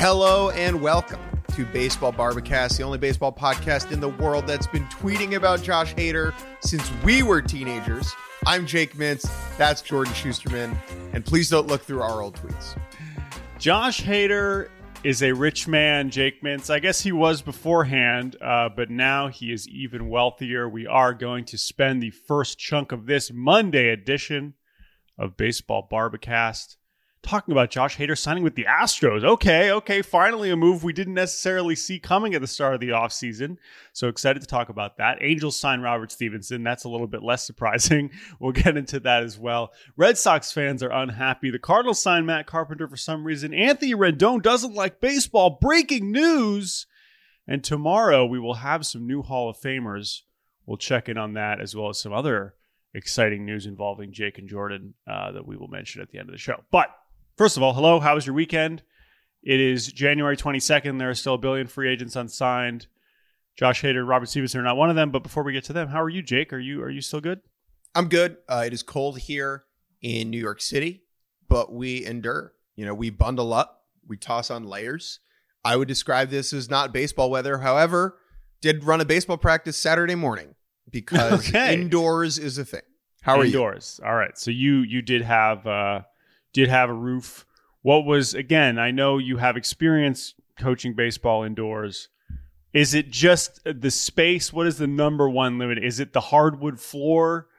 Hello and welcome to Baseball Barbacast, the only baseball podcast in the world that's been tweeting about Josh Hader since we were teenagers. I'm Jake Mintz, that's Jordan Schusterman, and please don't look through our old tweets. Josh Hader is a rich man, Jake Mintz. I guess he was beforehand, but now he is even wealthier. We are going to spend the first chunk of this Monday edition of Baseball Barbacast talking about Josh Hader signing with the Astros. Okay, finally a move we didn't necessarily see coming at the start of the offseason. So excited to talk about that. Angels signed Robert Stevenson. That's a little bit less surprising. We'll get into that as well. Red Sox fans are unhappy. The Cardinals signed Matt Carpenter for some reason. Anthony Rendon doesn't like baseball. Breaking news! And tomorrow we will have some new Hall of Famers. We'll check in on that as well as some other exciting news involving Jake and Jordan that we will mention at the end of the show. But first of all, hello. How was your weekend? It is January 22nd. There are still a billion free agents unsigned. Josh Hader and Robert Stevenson are not one of them. But before we get to them, how are you, Jake? Are you still good? I'm good. It is cold here in New York City, but we endure. We bundle up. We toss on layers. I would describe this as not baseball weather. However, did run a baseball practice Saturday morning because indoors is a thing. How are you? Indoors. All right. So you did have a roof. What was, again, I know you have experience coaching baseball indoors. Is it just the space? What is the number one limit? Is it the hardwood floor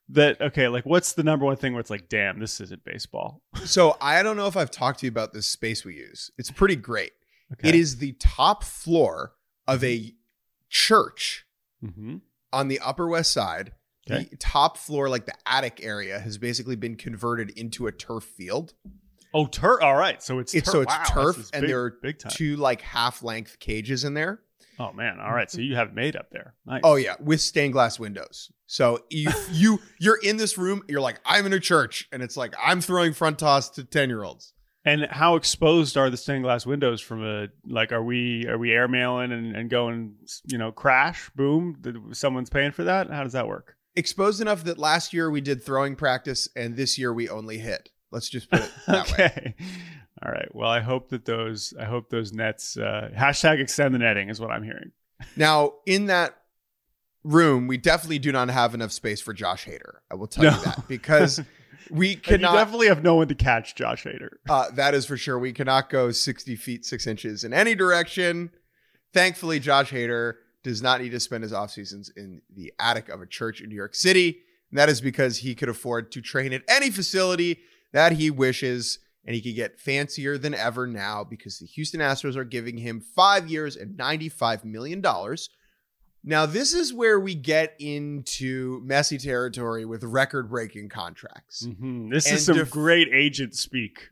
what's the number one thing where it's like, damn, this isn't baseball? So I don't know if I've talked to you about this space we use. It's pretty great. Okay. It is the top floor of a church on the Upper West Side. Okay. The top floor, like the attic area, has basically been converted into a turf field. Oh, turf! All right, so it's turf. So it's turf, and there are big time. two half-length cages in there. Oh man! All right, so you have it made up there. Nice. Oh yeah, with stained glass windows. So you're in this room. You're like, I'm in a church, and it's like I'm throwing front toss to 10-year-olds. And how exposed are the stained glass windows from are we airmailing and going crash boom? Someone's paying for that. How does that work? Exposed enough that last year we did throwing practice and this year we only hit. Let's just put it that way. All right. Well, I hope those nets, hashtag extend the netting is what I'm hearing. Now, in that room, we definitely do not have enough space for Josh Hader. I will tell you that because we cannot. You definitely have no one to catch Josh Hader. That is for sure. We cannot go 60 feet, 6 inches in any direction. Thankfully, Josh Hader does not need to spend his off seasons in the attic of a church in New York City. And that is because he could afford to train at any facility that he wishes. And he could get fancier than ever now because the Houston Astros are giving him 5 years and $95 million. Now, this is where we get into messy territory with record-breaking contracts. Mm-hmm. This is some great agent speak.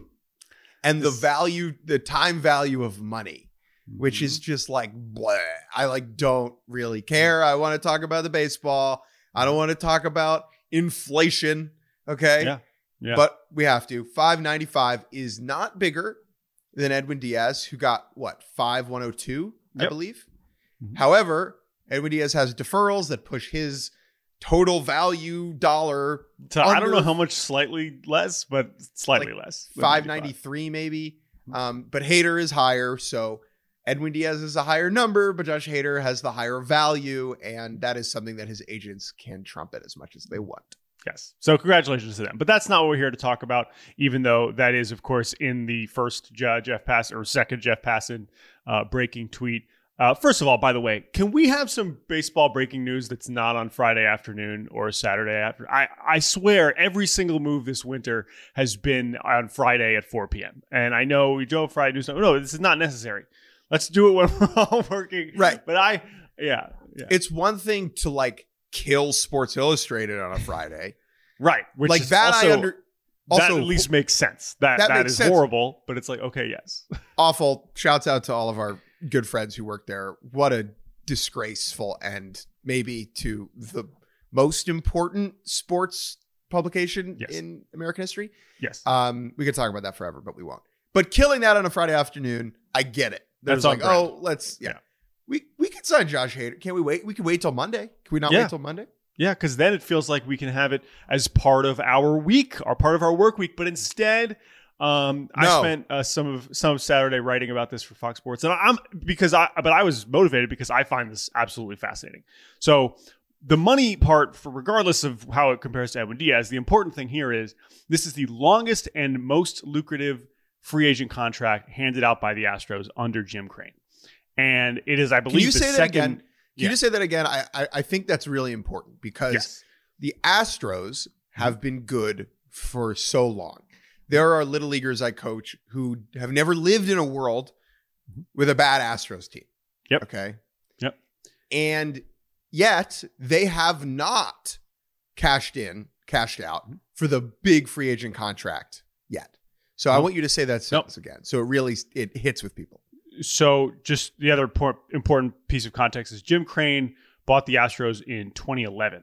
And the time value of money. Which is just like, bleh. I don't really care. I want to talk about the baseball. I don't want to talk about inflation. Okay. Yeah. But we have to. $595 is not bigger than Edwin Diaz, who got $5,102, I believe. Mm-hmm. However, Edwin Diaz has deferrals that push his total value dollar. I don't know how much, slightly less, but slightly less. $593 maybe. But Hader is higher. So Edwin Diaz is a higher number, but Josh Hader has the higher value, and that is something that his agents can trumpet as much as they want. Yes. So congratulations to them. But that's not what we're here to talk about, even though that is, of course, in the first second Jeff Passan breaking tweet. First of all, by the way, can we have some baseball breaking news that's not on Friday afternoon or Saturday after? I swear every single move this winter has been on Friday at 4 p.m. And I know we drove Friday news. No, this is not necessary. Let's do it when we're all working. Right. But it's one thing to kill Sports Illustrated on a Friday. Right. Which is that also, that at least makes sense. That is sense. Horrible, but it's like, okay, yes. Awful. Shouts out to all of our good friends who work there. What a disgraceful end, maybe to the most important sports publication in American history. Yes. We could talk about that forever, but we won't. But killing that on a Friday afternoon, I get it. There's That's we could sign Josh Hader. Can't we wait? We can wait till Monday. Can we not wait till Monday? Yeah, because then it feels like we can have it as part of our week or part of our work week. But instead, I spent some Saturday writing about this for Fox Sports, and I was motivated because I find this absolutely fascinating. So the money part, for regardless of how it compares to Edwin Diaz, the important thing here is this is the longest and most lucrative free agent contract handed out by the Astros under Jim Crane, and it is, I believe, Can you say that again? Can you just say that again? I think that's really important because the Astros have been good for so long. There are little leaguers I coach who have never lived in a world with a bad Astros team. Yep. Okay. Yep. And yet they have not cashed out for the big free agent contract yet. So I want you to say that sentence again. So it hits with people. So just the other important piece of context is Jim Crane bought the Astros in 2011,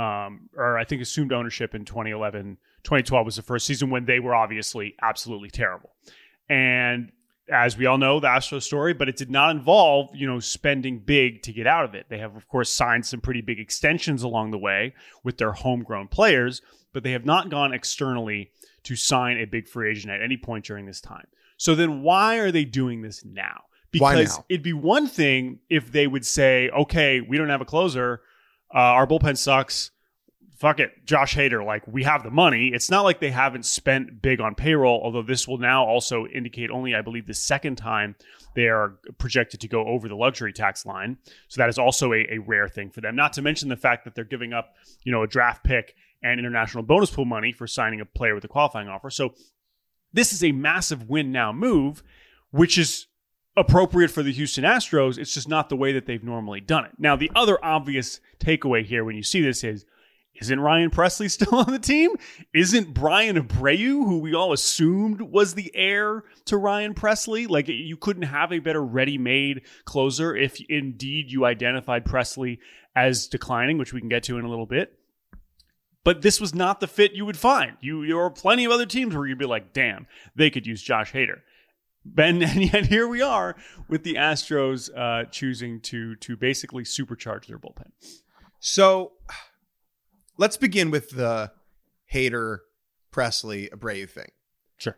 or I think assumed ownership in 2011. 2012 was the first season when they were obviously absolutely terrible. And as we all know, the Astros story, but it did not involve, spending big to get out of it. They have, of course, signed some pretty big extensions along the way with their homegrown players, but they have not gone externally to sign a big free agent at any point during this time. So then why are they doing this now? Because it'd be one thing if they would say, okay, we don't have a closer. Our bullpen sucks. Fuck it, Josh Hader, we have the money. It's not like they haven't spent big on payroll, although this will now also indicate only, I believe, the second time they are projected to go over the luxury tax line. So that is also a rare thing for them. Not to mention the fact that they're giving up, a draft pick and international bonus pool money for signing a player with a qualifying offer. So this is a massive win now move, which is appropriate for the Houston Astros. It's just not the way that they've normally done it. Now, the other obvious takeaway here when you see this is, isn't Ryan Pressly still on the team? Isn't Brian Abreu, who we all assumed was the heir to Ryan Pressly? You couldn't have a better ready-made closer if indeed you identified Pressly as declining, which we can get to in a little bit. But this was not the fit you would find. There are plenty of other teams where you'd be like, damn, they could use Josh Hader. And yet here we are with the Astros choosing to basically supercharge their bullpen. So let's begin with the Hader, Pressly, Abreu thing. Sure.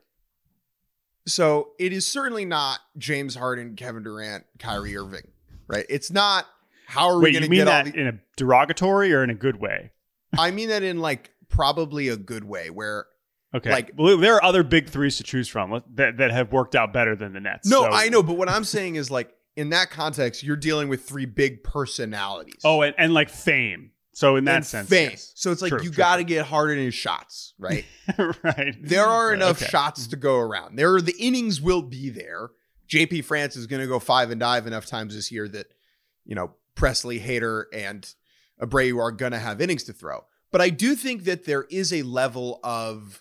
So it is certainly not James Harden, Kevin Durant, Kyrie Irving, right? It's not how are we going to get all that in a derogatory or in a good way? I mean that in probably a good way where there are other big threes to choose from that have worked out better than the Nets. No, I know, but what I'm saying is in that context, you're dealing with three big personalities. Oh, and fame. So in that sense, fame. Yes. So it's you got to get Harden in shots, right? Right. There are enough shots to go around. The innings will be there. JP France is going to go 5 and dive enough times this year that, Pressly, Hader, and Abreu are going to have innings to throw. But I do think that there is a level of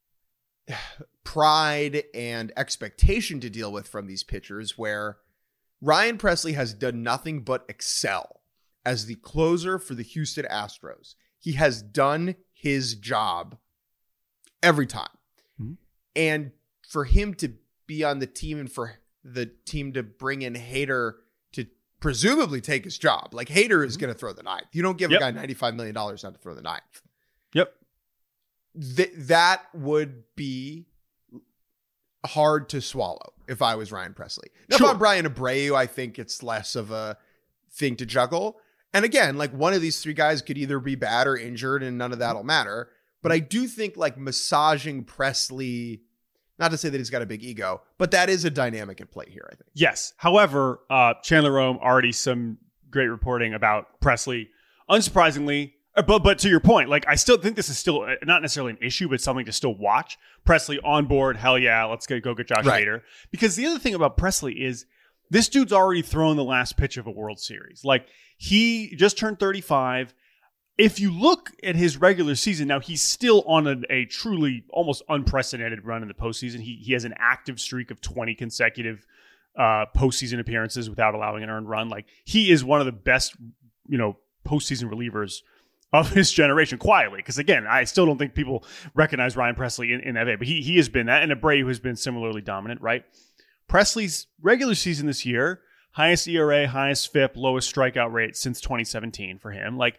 pride and expectation to deal with from these pitchers where Ryan Pressly has done nothing but excel as the closer for the Houston Astros. He has done his job every time. Mm-hmm. And for him to be on the team and for the team to bring in Hader to presumably take his job. Hader is going to throw the ninth. You don't give a guy $95 million not to throw the ninth. Yep. That would be hard to swallow if I was Ryan Pressly. Now, if I'm Brian Abreu, I think it's less of a thing to juggle. And again, one of these three guys could either be bad or injured and none of that'll matter. But I do think massaging Pressly, not to say that he's got a big ego, but that is a dynamic at play here, I think. Yes. However, Chandler Rome, already some great reporting about Pressly. Unsurprisingly, but to your point, I still think this is still not necessarily an issue, but something to still watch. Pressly on board. Hell yeah. Let's go get Josh Hader. Because the other thing about Pressly is this dude's already thrown the last pitch of a World Series. He just turned 35. If you look at his regular season, now he's still on a truly almost unprecedented run in the postseason. He has an active streak of 20 consecutive postseason appearances without allowing an earned run. He is one of the best, postseason relievers of his generation, quietly. Because again, I still don't think people recognize Ryan Pressly in that way, but he has been that, and Abreu has been similarly dominant, right? Pressly's regular season this year, highest ERA, highest FIP, lowest strikeout rate since 2017 for him.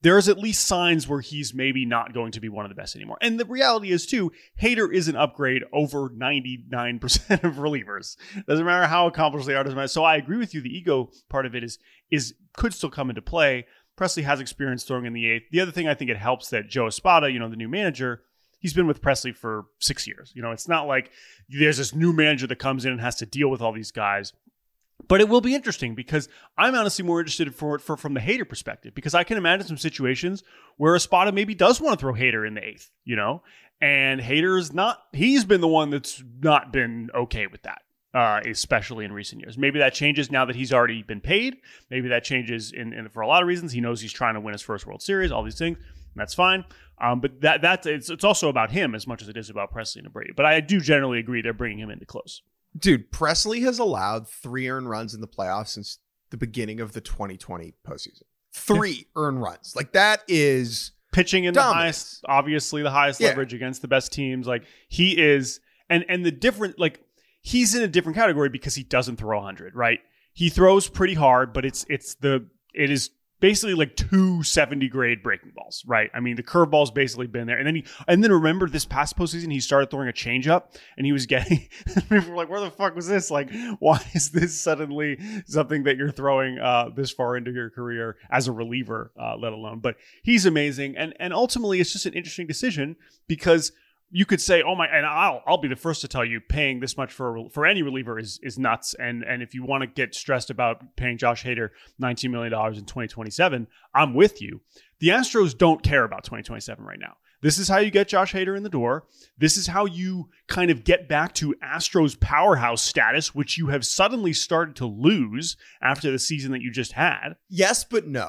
there's at least signs where he's maybe not going to be one of the best anymore. And the reality is, too, Hader is an upgrade over 99% of relievers. Doesn't matter how accomplished they are. Doesn't matter. So I agree with you. The ego part of it is could still come into play. Presley has experience throwing in the eighth. The other thing, I think it helps that Joe Espada, the new manager, he's been with Presley for 6 years. It's not like there's this new manager that comes in and has to deal with all these guys. But it will be interesting because I'm honestly more interested from the Hader perspective, because I can imagine some situations where Espada maybe does want to throw Hader in the eighth, and he's been the one that's not been okay with that. Especially in recent years. Maybe that changes now that he's already been paid. Maybe that changes in for a lot of reasons. He knows he's trying to win his first World Series, all these things. That's fine. But it's also about him as much as it is about Presley and Brady. But I do generally agree they're bringing him into close. Dude, Presley has allowed 3 earned runs in the playoffs since the beginning of the 2020 postseason. 3 earned runs. Like, that is pitching in dominance. The highest leverage against the best teams. Like, he is, and the different, like, he's in a different category because he doesn't throw 100, right? He throws pretty hard, but it is basically like 270 grade breaking balls, right? I mean, the curveball's basically been there. And then remember this past postseason, he started throwing a changeup and he was getting, people were like, where the fuck was this? Like, why is this suddenly something that you're throwing this far into your career as a reliever, let alone? But he's amazing. And ultimately, it's just an interesting decision because you could say, oh my, and I'll be the first to tell you, paying this much for any reliever is nuts. And if you want to get stressed about paying Josh Hader $19 million in 2027, I'm with you. The Astros don't care about 2027 right now. This is how you get Josh Hader in the door. This is how you kind of get back to Astros powerhouse status, which you have suddenly started to lose after the season that you just had. Yes, but no.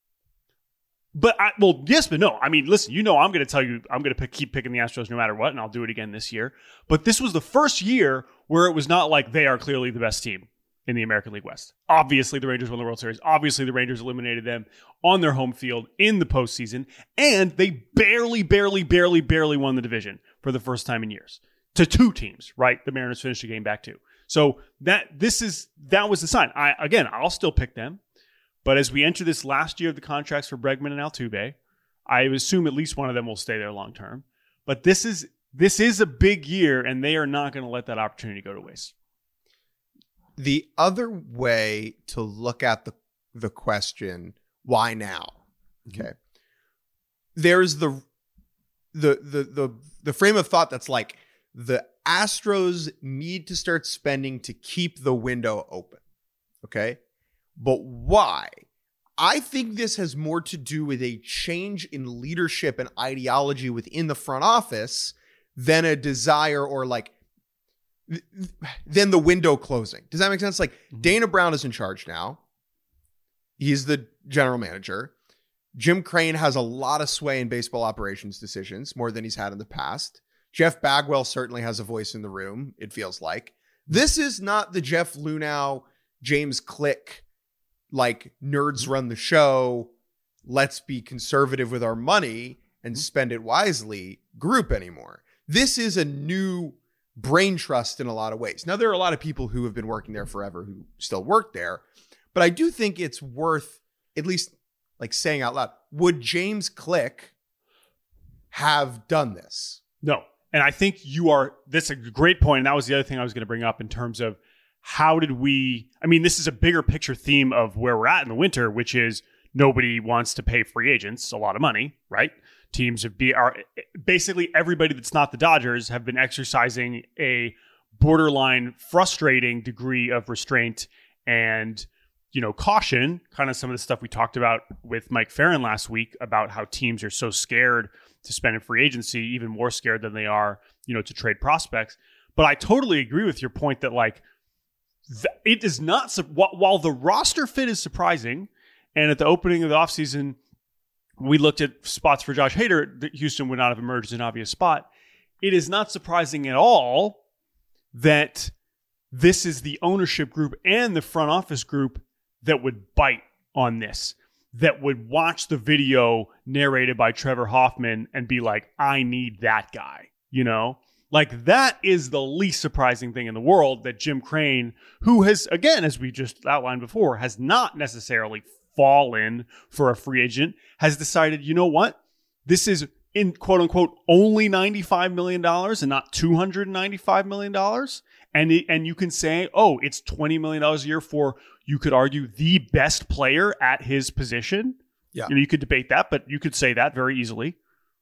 Yes, but no. I mean, listen, I'm going to tell you, I'm going to keep picking the Astros no matter what, and I'll do it again this year. But this was the first year where it was not like they are clearly the best team in the American League West. Obviously, the Rangers won the World Series. Obviously, the Rangers eliminated them on their home field in the postseason, and they barely won the division for the first time in years to 2 teams, right? The Mariners finished a game back too. So that was the sign. I'll still pick them. But as we enter this last year of the contracts for Bregman and Altuve, I assume at least one of them will stay there long term. But this is a big year, and they are not going to let that opportunity go to waste. The other way to look at the question, why now? Okay. There's the frame of thought that's like the Astros need to start spending to keep the window open. Okay. But why? I think this has more to do with a change in leadership and ideology within the front office than a desire or than the window closing. Does that make sense? Like, Dana Brown is in charge now. He's the general manager. Jim Crane has a lot of sway in baseball operations decisions, more than he's had in the past. Jeff Bagwell certainly has a voice in the room, it feels like. This is not the Jeff Luhnow, James Click, like, nerds run the show, let's be conservative with our money and spend it wisely group anymore. This is a new brain trust in a lot of ways. Now, there are a lot of people who have been working there forever who still work there, but I do think it's worth at least like saying out loud, would James Click have done this? No. And I think that's a great point. And that was the other thing I was going to bring up in terms of this is a bigger picture theme of where we're at in the winter, which is nobody wants to pay free agents a lot of money, right? Teams are basically everybody that's not the Dodgers have been exercising a borderline frustrating degree of restraint and, caution, kind of some of the stuff we talked about with Mike Farron last week about how teams are so scared to spend in free agency, even more scared than they are, to trade prospects. But I totally agree with your point that, like, it is not, while the roster fit is surprising, and at the opening of the offseason, we looked at spots for Josh Hader that Houston would not have emerged as an obvious spot. It is not surprising at all that this is the ownership group and the front office group that would bite on this, that would watch the video narrated by Trevor Hoffman and be like, I need that guy, Like, that is the least surprising thing in the world, that Jim Crane, who has, again, as we just outlined before, has not necessarily fallen for a free agent, has decided, you know what? This is in quote unquote only $95 million and not $295 million. And you can say, oh, it's $20 million a year for, you could argue, the best player at his position. Yeah. You could debate that, but you could say that very easily.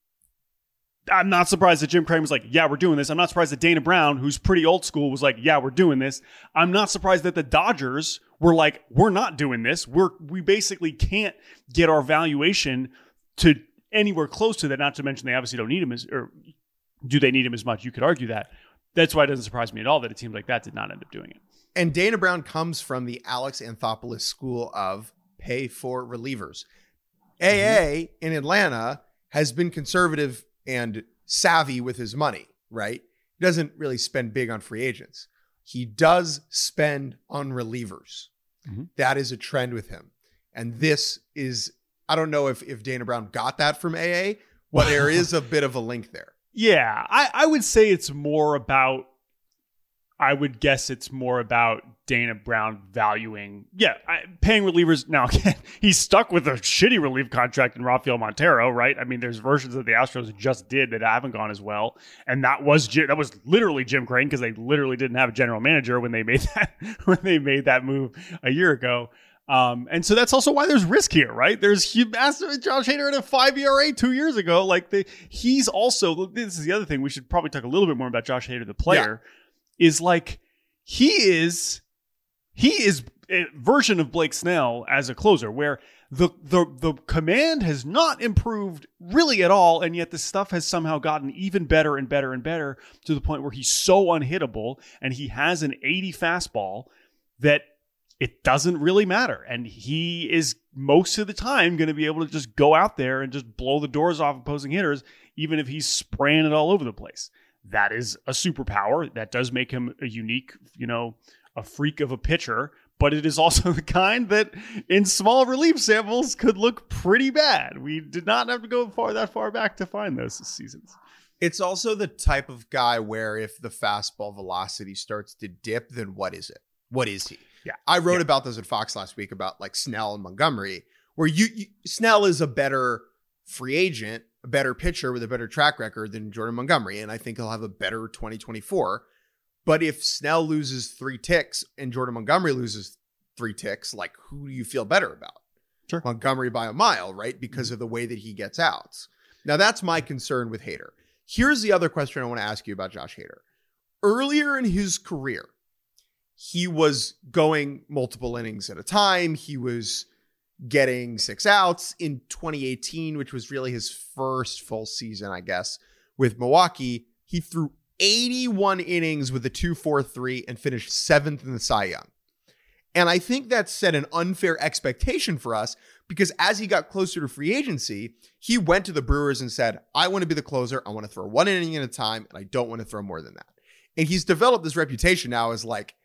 I'm not surprised that Jim Crane was like, yeah, we're doing this. I'm not surprised that Dana Brown, who's pretty old school, was like, yeah, we're doing this. I'm not surprised that the Dodgers were like, we're not doing this. We basically can't get our valuation to anywhere close to that. Not to mention they obviously don't need him or do they need him as much? You could argue that. That's why it doesn't surprise me at all that a team like that did not end up doing it. And Dana Brown comes from the Alex Anthopoulos school of pay for relievers. AA in Atlanta has been conservative and savvy with his money, right? He doesn't really spend big on free agents. He does spend on relievers. Mm-hmm. That is a trend with him. And this is, I don't know if Dana Brown got that from AA, but there is a bit of a link there. Yeah, I would say it's more about, I would guess it's more about Dana Brown valuing, paying relievers. Now, again, he's stuck with a shitty relief contract in Rafael Montero, right? I mean, there's versions that the Astros just did that haven't gone as well. And that was literally Jim Crane, because they literally didn't have a general manager when they made that move a year ago. And so that's also why there's risk here, right? There's massive Josh Hader at a 5 ERA 2 years ago. He's also, this is the other thing, we should probably talk a little bit more about Josh Hader, the player, is like, he is a version of Blake Snell as a closer, where the command has not improved really at all, and yet the stuff has somehow gotten even better and better and better to the point where he's so unhittable, and he has an 80 fastball that it doesn't really matter. And he is most of the time going to be able to just go out there and just blow the doors off opposing hitters, even if he's spraying it all over the place. That is a superpower. That does make him a unique, a freak of a pitcher, but it is also the kind that in small relief samples could look pretty bad. We did not have to go that far back to find those seasons. It's also the type of guy where if the fastball velocity starts to dip, then what is it? What is he? Yeah. I wrote about this at Fox last week about like Snell and Montgomery, where Snell is a better free agent, a better pitcher with a better track record than Jordan Montgomery. And I think he'll have a better 2024. But if Snell loses 3 ticks and Jordan Montgomery loses 3 ticks, like, who do you feel better about? Sure. Montgomery by a mile, right? Because of the way that he gets outs. Now, that's my concern with Hader. Here's the other question I want to ask you about Josh Hader. Earlier in his career, he was going multiple innings at a time. He was getting 6 outs in 2018, which was really his first full season, I guess, with Milwaukee. He threw 81 innings with a 2.43 and finished 7th in the Cy Young. And I think that set an unfair expectation for us, because as he got closer to free agency, he went to the Brewers and said, I want to be the closer. I want to throw 1 inning at a time, and I don't want to throw more than that. And he's developed this reputation now as like,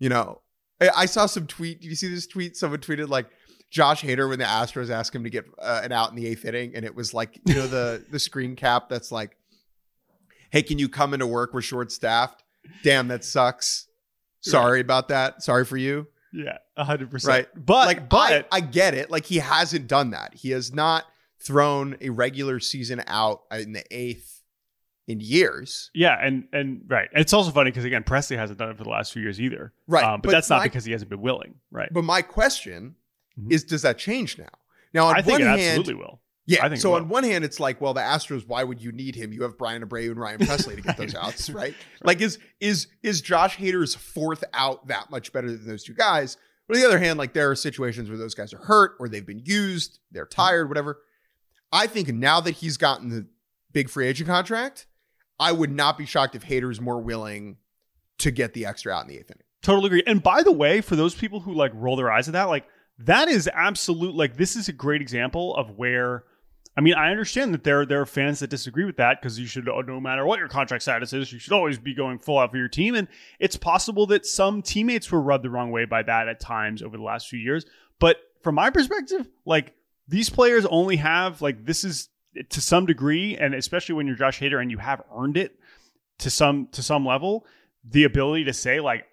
I saw some tweet. Did you see this tweet? Someone tweeted like Josh Hader when the Astros asked him to get an out in the 8th inning. And it was like, the screen cap that's like, hey, can you come into work? We're short staffed. Damn, that sucks. Sorry about that. Sorry for you. Yeah, 100%. Right. But I get it. Like, he hasn't done that. He has not thrown a regular season out in the 8th in years. Yeah. And right. It's also funny because, again, Presley hasn't done it for the last few years either. Right. But that's not because he hasn't been willing. Right. But my question is, does that change now? Now, I think it absolutely will. Yeah. I think so on one hand, it's like, well, the Astros, why would you need him? You have Brian Abreu and Ryan Presley to get those outs, right? Like, is Josh Hader's 4th out that much better than those two guys? But on the other hand, like, there are situations where those guys are hurt or they've been used, they're tired, whatever. I think now that he's gotten the big free agent contract, I would not be shocked if Hader's more willing to get the extra out in the 8th inning. Totally agree. And by the way, for those people who like roll their eyes at that, like, that is absolute, like, this is a great example of where, I mean, I understand that there are fans that disagree with that, because you should, no matter what your contract status is, you should always be going full out for your team. And it's possible that some teammates were rubbed the wrong way by that at times over the last few years. But from my perspective, like, these players only have, like, this is to some degree, and especially when you're Josh Hader and you have earned it to some level, the ability to say, like,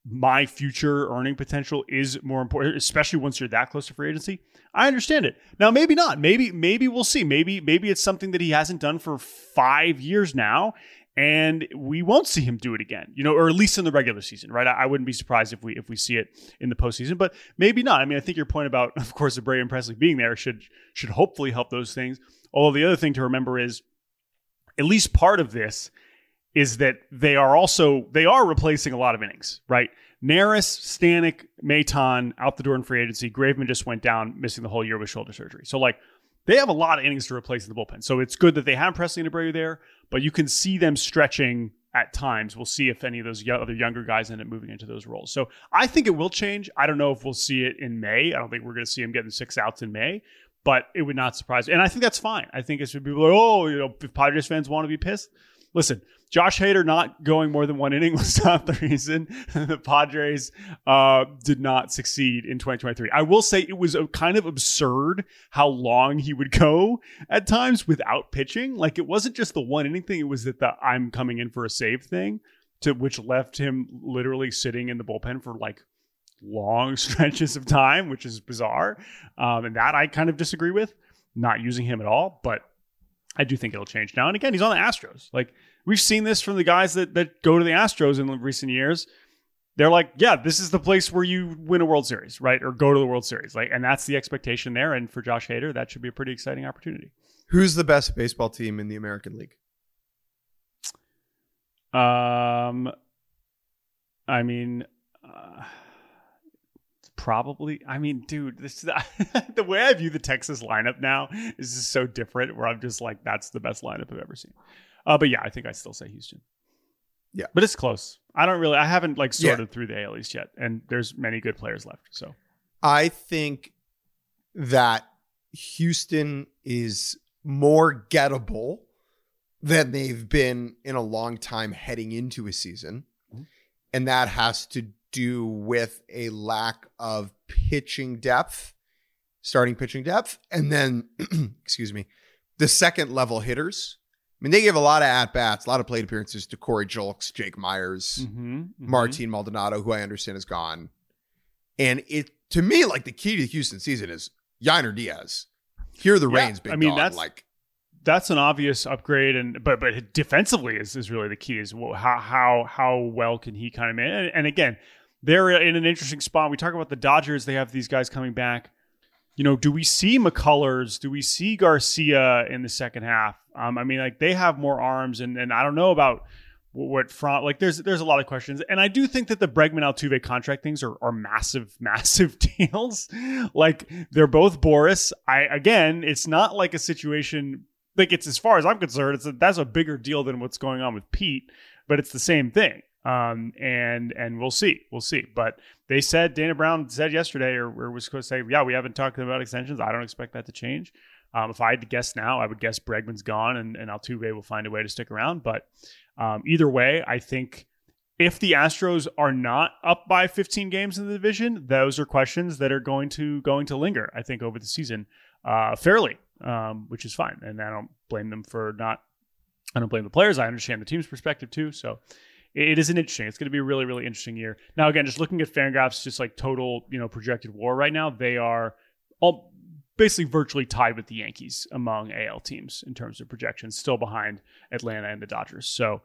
my future earning potential is more important, especially once you're that close to free agency. I understand it. Now, maybe not. Maybe we'll see. Maybe it's something that he hasn't done for 5 years now, and we won't see him do it again, or at least in the regular season, right? I wouldn't be surprised if we see it in the postseason, but maybe not. I mean, I think your point about, of course, Abreu and Presley being there should hopefully help those things. Although the other thing to remember is, at least part of this is that they are replacing a lot of innings, right? Neris, Stanek, Maton out the door in free agency. Graveman just went down, missing the whole year with shoulder surgery. So they have a lot of innings to replace in the bullpen. So it's good that they have Presley and Abreu there, but you can see them stretching at times. We'll see if any of those other younger guys end up moving into those roles. So I think it will change. I don't know if we'll see it in May. I don't think we're going to see him getting 6 outs in May, but it would not surprise me. And I think that's fine. I think it should be like, if Padres fans want to be pissed, listen, Josh Hader not going more than 1 inning was not the reason the Padres did not succeed in 2023. I will say it was kind of absurd how long he would go at times without pitching. It wasn't just the 1 inning thing. It was that the I'm coming in for a save thing, which left him literally sitting in the bullpen for long stretches of time, which is bizarre. And that I kind of disagree with, not using him at all. But I do think it'll change now. And again, he's on the Astros. We've seen this from the guys that go to the Astros in recent years. They're yeah, this is the place where you win a World Series, right? Or go to the World Series. And that's the expectation there. And for Josh Hader, that should be a pretty exciting opportunity. Who's the best baseball team in the American League? Probably. Dude, this is the way I view the Texas lineup now is just so different, where I'm just that's the best lineup I've ever seen. But yeah, I think I still say Houston. Yeah, but it's close. I haven't sorted through the AL East yet, and there's many good players left. So I think that Houston is more gettable than they've been in a long time heading into a season, and that has to do with a lack of starting pitching depth, and then, excuse me, the second level hitters. They give a lot of at-bats, a lot of plate appearances to Corey Julks, Jake Myers, Martin Maldonado, who I understand is gone. And to me, the key to the Houston season is Yainer Diaz. Here are the reins, big dog. That's an obvious upgrade, but defensively is really the key. Is how well can he kind of manage? And again, they're in an interesting spot. We talk about the Dodgers; they have these guys coming back. Do we see McCullers? Do we see Garcia in the second half? They have more arms, and I don't know about what front. There's a lot of questions, and I do think that the Bregman Altuve contract things are massive deals. They're both Boris. It's not a situation. It's, as far as I'm concerned, that's a bigger deal than what's going on with Pete, but it's the same thing. And we'll see. But they said, Dana Brown said yesterday, or was supposed to say, yeah, we haven't talked about extensions. I don't expect that to change. If I had to guess now, I would guess Bregman's gone and Altuve will find a way to stick around. But either way, I think if the Astros are not up by 15 games in the division, those are questions that are going to linger, I think, over the season fairly, which is fine. And I don't blame them I don't blame the players. I understand the team's perspective too. So it is interesting. It's going to be a really, really interesting year. Now, again, just looking at Fangraphs, just total, projected WAR right now, they are all basically virtually tied with the Yankees among AL teams in terms of projections, still behind Atlanta and the Dodgers. So,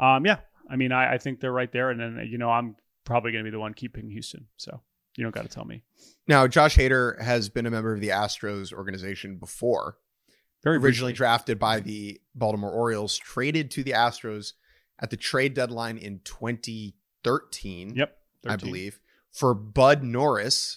I think they're right there. And then, I'm probably going to be the one keeping Houston. So you don't got to tell me. Now, Josh Hader has been a member of the Astros organization before. Originally drafted by the Baltimore Orioles, traded to the Astros at the trade deadline in 2013. Yep. 13. I believe, for Bud Norris.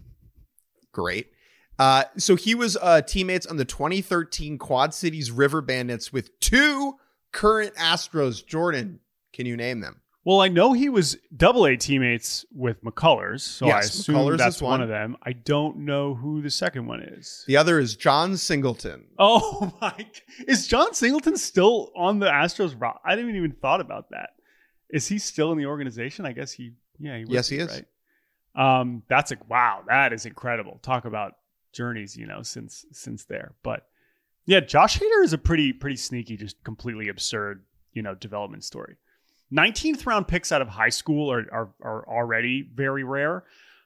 Great. So he was teammates on the 2013 Quad Cities River Bandits with 2 current Astros. Jordan, can you name them? Well, I know he was AA teammates with McCullers, so yes, I assume McCullers that's one of them. I don't know who the second one is. The other is John Singleton. Oh my! Is John Singleton still on the Astros? I didn't even thought about that. Is he still in the organization? I guess he. Yeah, yes, he is. Right. That's wow. That is incredible. Talk about journeys, since there. But yeah, Josh Hader is a pretty sneaky, just completely absurd, development story. 19th round picks out of high school are already very rare.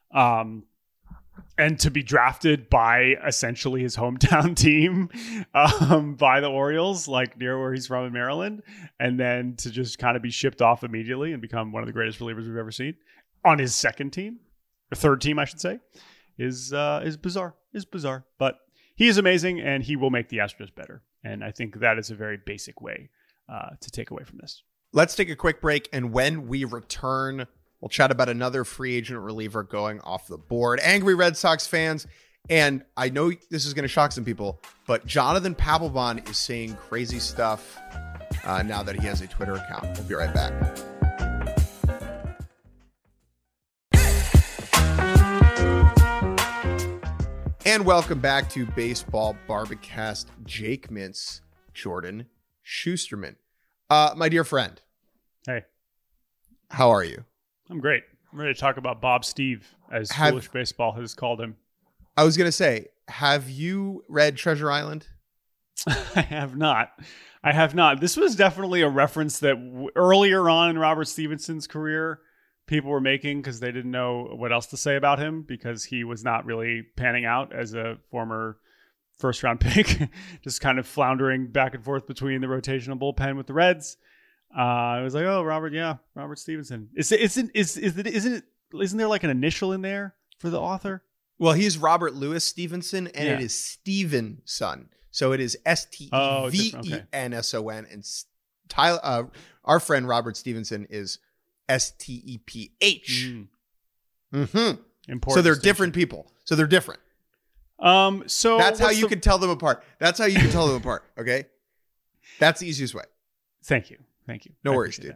And to be drafted by essentially his hometown team, by the Orioles, like near where he's from in Maryland, and then to just kind of be shipped off immediately and become one of the greatest relievers we've ever seen on his second team, or third team, I should say, is bizarre. Is bizarre, but he is amazing, and he will make the Astros better. And I think that is a very basic way to take away from this. Let's take a quick break, and when we return, we'll chat about another free agent reliever going off the board. Angry Red Sox fans, and I know this is going to shock some people, but Jonathan Papelbon is saying crazy stuff now that he has a Twitter account. We'll be right back. And welcome back to Baseball Barbacast. Jake Mintz, Jordan Schusterman. My dear friend. Hey. How are you? I'm great. I'm ready to talk about Bob Steve, as Foolish Baseball has called him. I was going to say, have you read Treasure Island? I have not. This was definitely a reference that earlier on in Robert Stevenson's career, people were making because they didn't know what else to say about him because he was not really panning out as a former first round pick, just kind of floundering back and forth between the rotational bullpen with the Reds. I was like, oh, Robert Stevenson. Isn't there like an initial in there for the author? Well, he's Robert Louis Stevenson, and it is Stevenson. So it is Stevenson, and Tyler, our friend Robert Stevenson is Steph. Important. So they're different people. So they're different. So that's how you can tell them apart. Okay, that's the easiest way. Thank you. No worries, dude.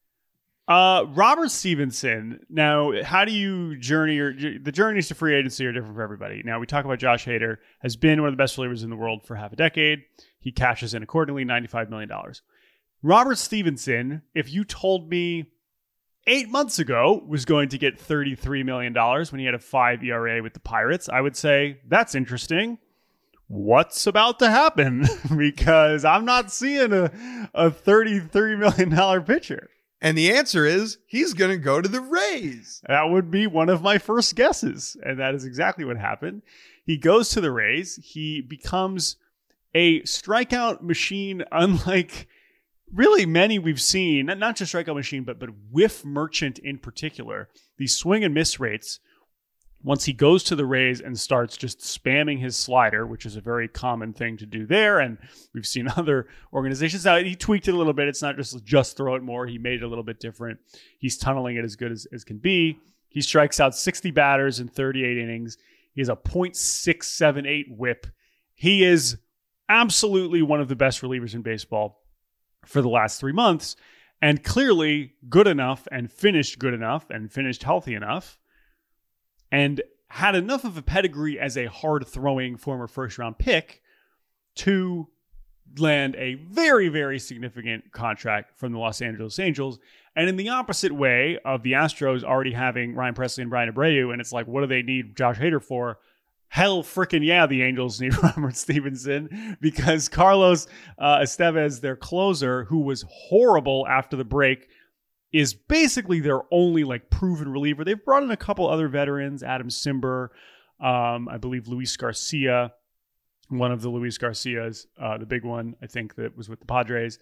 Robert Stevenson. Now, how do you the journeys to free agency are different for everybody. Now, we talk about Josh Hader has been one of the best relievers in the world for half a decade. He cashes in accordingly, $95 million. Robert Stevenson, if you told me 8 months ago was going to get $33 million when he had a 5 ERA with the Pirates, I would say, that's interesting. What's about to happen? Because I'm not seeing a $33 million pitcher. And the answer is he's going to go to the Rays. That would be one of my first guesses. And that is exactly what happened. He goes to the Rays. He becomes a strikeout machine, unlike really many we've seen, not just strikeout machine, but whiff merchant in particular. These swing and miss rates, once he goes to the Rays and starts just spamming his slider, which is a very common thing to do there, and we've seen other organizations. Now, he tweaked it a little bit. It's not just throw it more. He made it a little bit different. He's tunneling it as good as can be. He strikes out 60 batters in 38 innings. He has a .678 whip. He is absolutely one of the best relievers in baseball for the last 3 months, and clearly good enough and finished healthy enough, and had enough of a pedigree as a hard-throwing former first-round pick to land a very, very significant contract from the Los Angeles Angels. And in the opposite way of the Astros already having Ryan Presley and Brian Abreu, and it's like, what do they need Josh Hader for? Hell frickin' yeah, the Angels need Robert Stevenson, because Carlos Estevez, their closer, who was horrible after the break, is basically their only proven reliever. They've brought in a couple other veterans, Adam Simber, I believe Luis Garcia, one of the Luis Garcias, the big one, I think, that was with the Padres.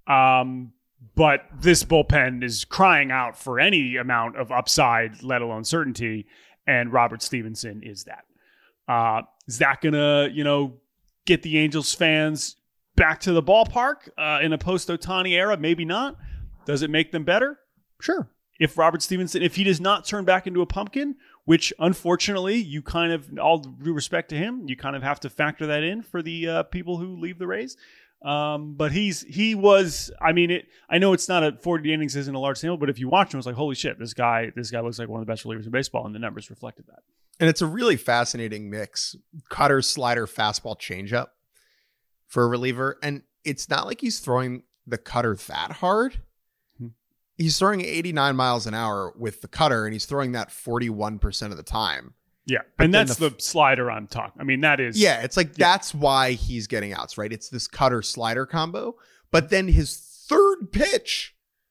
But this bullpen is crying out for any amount of upside, let alone certainty, and Robert Stevenson is that. Is that gonna, get the Angels fans back to the ballpark in a post-Ohtani era? Maybe not. Does it make them better? Sure. If Robert Stevenson, if he does not turn back into a pumpkin, which unfortunately you kind of, all due respect to him, you kind of have to factor that in for the people who leave the Rays. But he was, I know it's not a 40 innings isn't a large sample, but if you watch him, it's like, holy shit, this guy looks like one of the best relievers in baseball, and the numbers reflected that. And it's a really fascinating mix. Cutter, slider, fastball, changeup for a reliever. And it's not like he's throwing the cutter that hard. He's throwing 89 miles an hour with the cutter, and he's throwing that 41% of the time. Yeah. But and that's the slider I'm talking. That is. Yeah. It's that's why he's getting outs, right? It's this cutter slider combo. But then his third pitch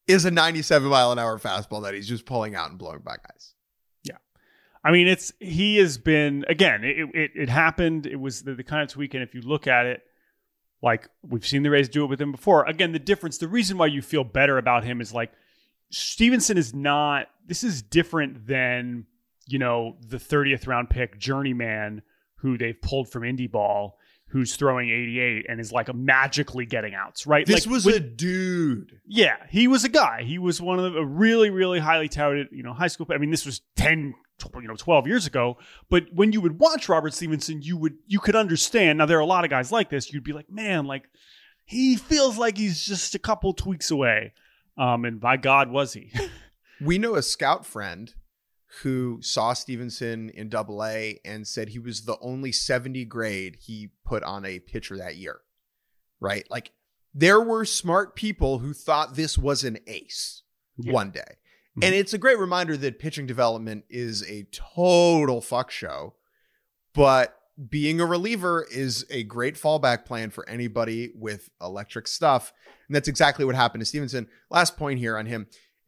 is a 97-mile-an-hour fastball that he's just pulling out and blowing by guys. I mean, he has been, again, it happened. It was the kind of tweak. And if you look at it, like we've seen the Rays do it with him before. Again, the reason why you feel better about him is like Stevenson this is different than, the 30th round pick journeyman who they've pulled from indie ball, who's throwing 88 and is like magically getting outs, right? This was a dude. Yeah, he was a guy. He was one of a really, really highly touted, high school. I mean, this was 12 years ago. But when you would watch Robert Stevenson, you could understand. Now, there are a lot of guys like this. You'd be like, man, like he feels like he's just a couple tweaks away. And by God, was he? We know a scout friend who saw Stevenson in AA and said he was the only 70 grade he put on a pitcher that year, right? Like there were smart people who thought this was an ace one day. Mm-hmm. And it's a great reminder that pitching development is a total fuck show, but being a reliever is a great fallback plan for anybody with electric stuff. And that's exactly what happened to Stevenson. Last point here on him.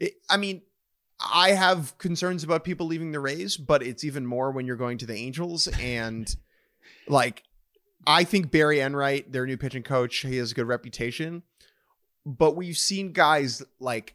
I have concerns about people leaving the Rays, but it's even more when you're going to the Angels. And like, I think Barry Enright, their new pitching coach, he has a good reputation, but we've seen guys like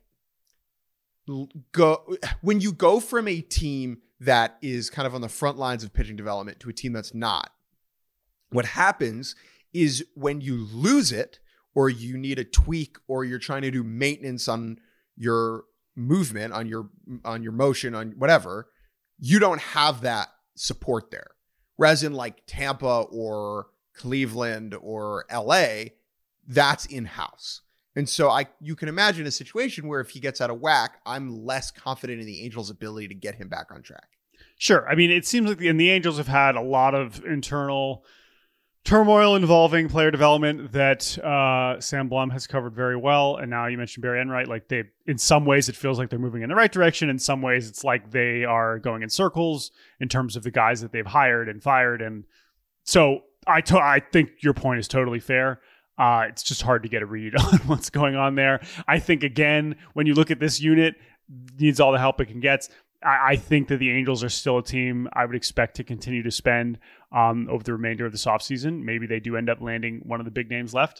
when you go from a team that is kind of on the front lines of pitching development to a team that's not, what happens is when you lose it or you need a tweak or you're trying to do maintenance on your movement, on your motion, on whatever, you don't have that support there. Whereas in like Tampa or Cleveland or LA, that's in-house. And so you can imagine a situation where if he gets out of whack, I'm less confident in the Angels' ability to get him back on track. Sure. I mean, it seems like the Angels have had a lot of internal turmoil involving player development that Sam Blum has covered very well. And now you mentioned Barry Enright. Like in some ways, it feels like they're moving in the right direction. In some ways, it's like they are going in circles in terms of the guys that they've hired and fired. And so I think your point is totally fair. It's just hard to get a read on what's going on there. I think, again, when you look at this unit, needs all the help it can get. I think that the Angels are still a team I would expect to continue to spend over the remainder of this offseason. Maybe they do end up landing one of the big names left.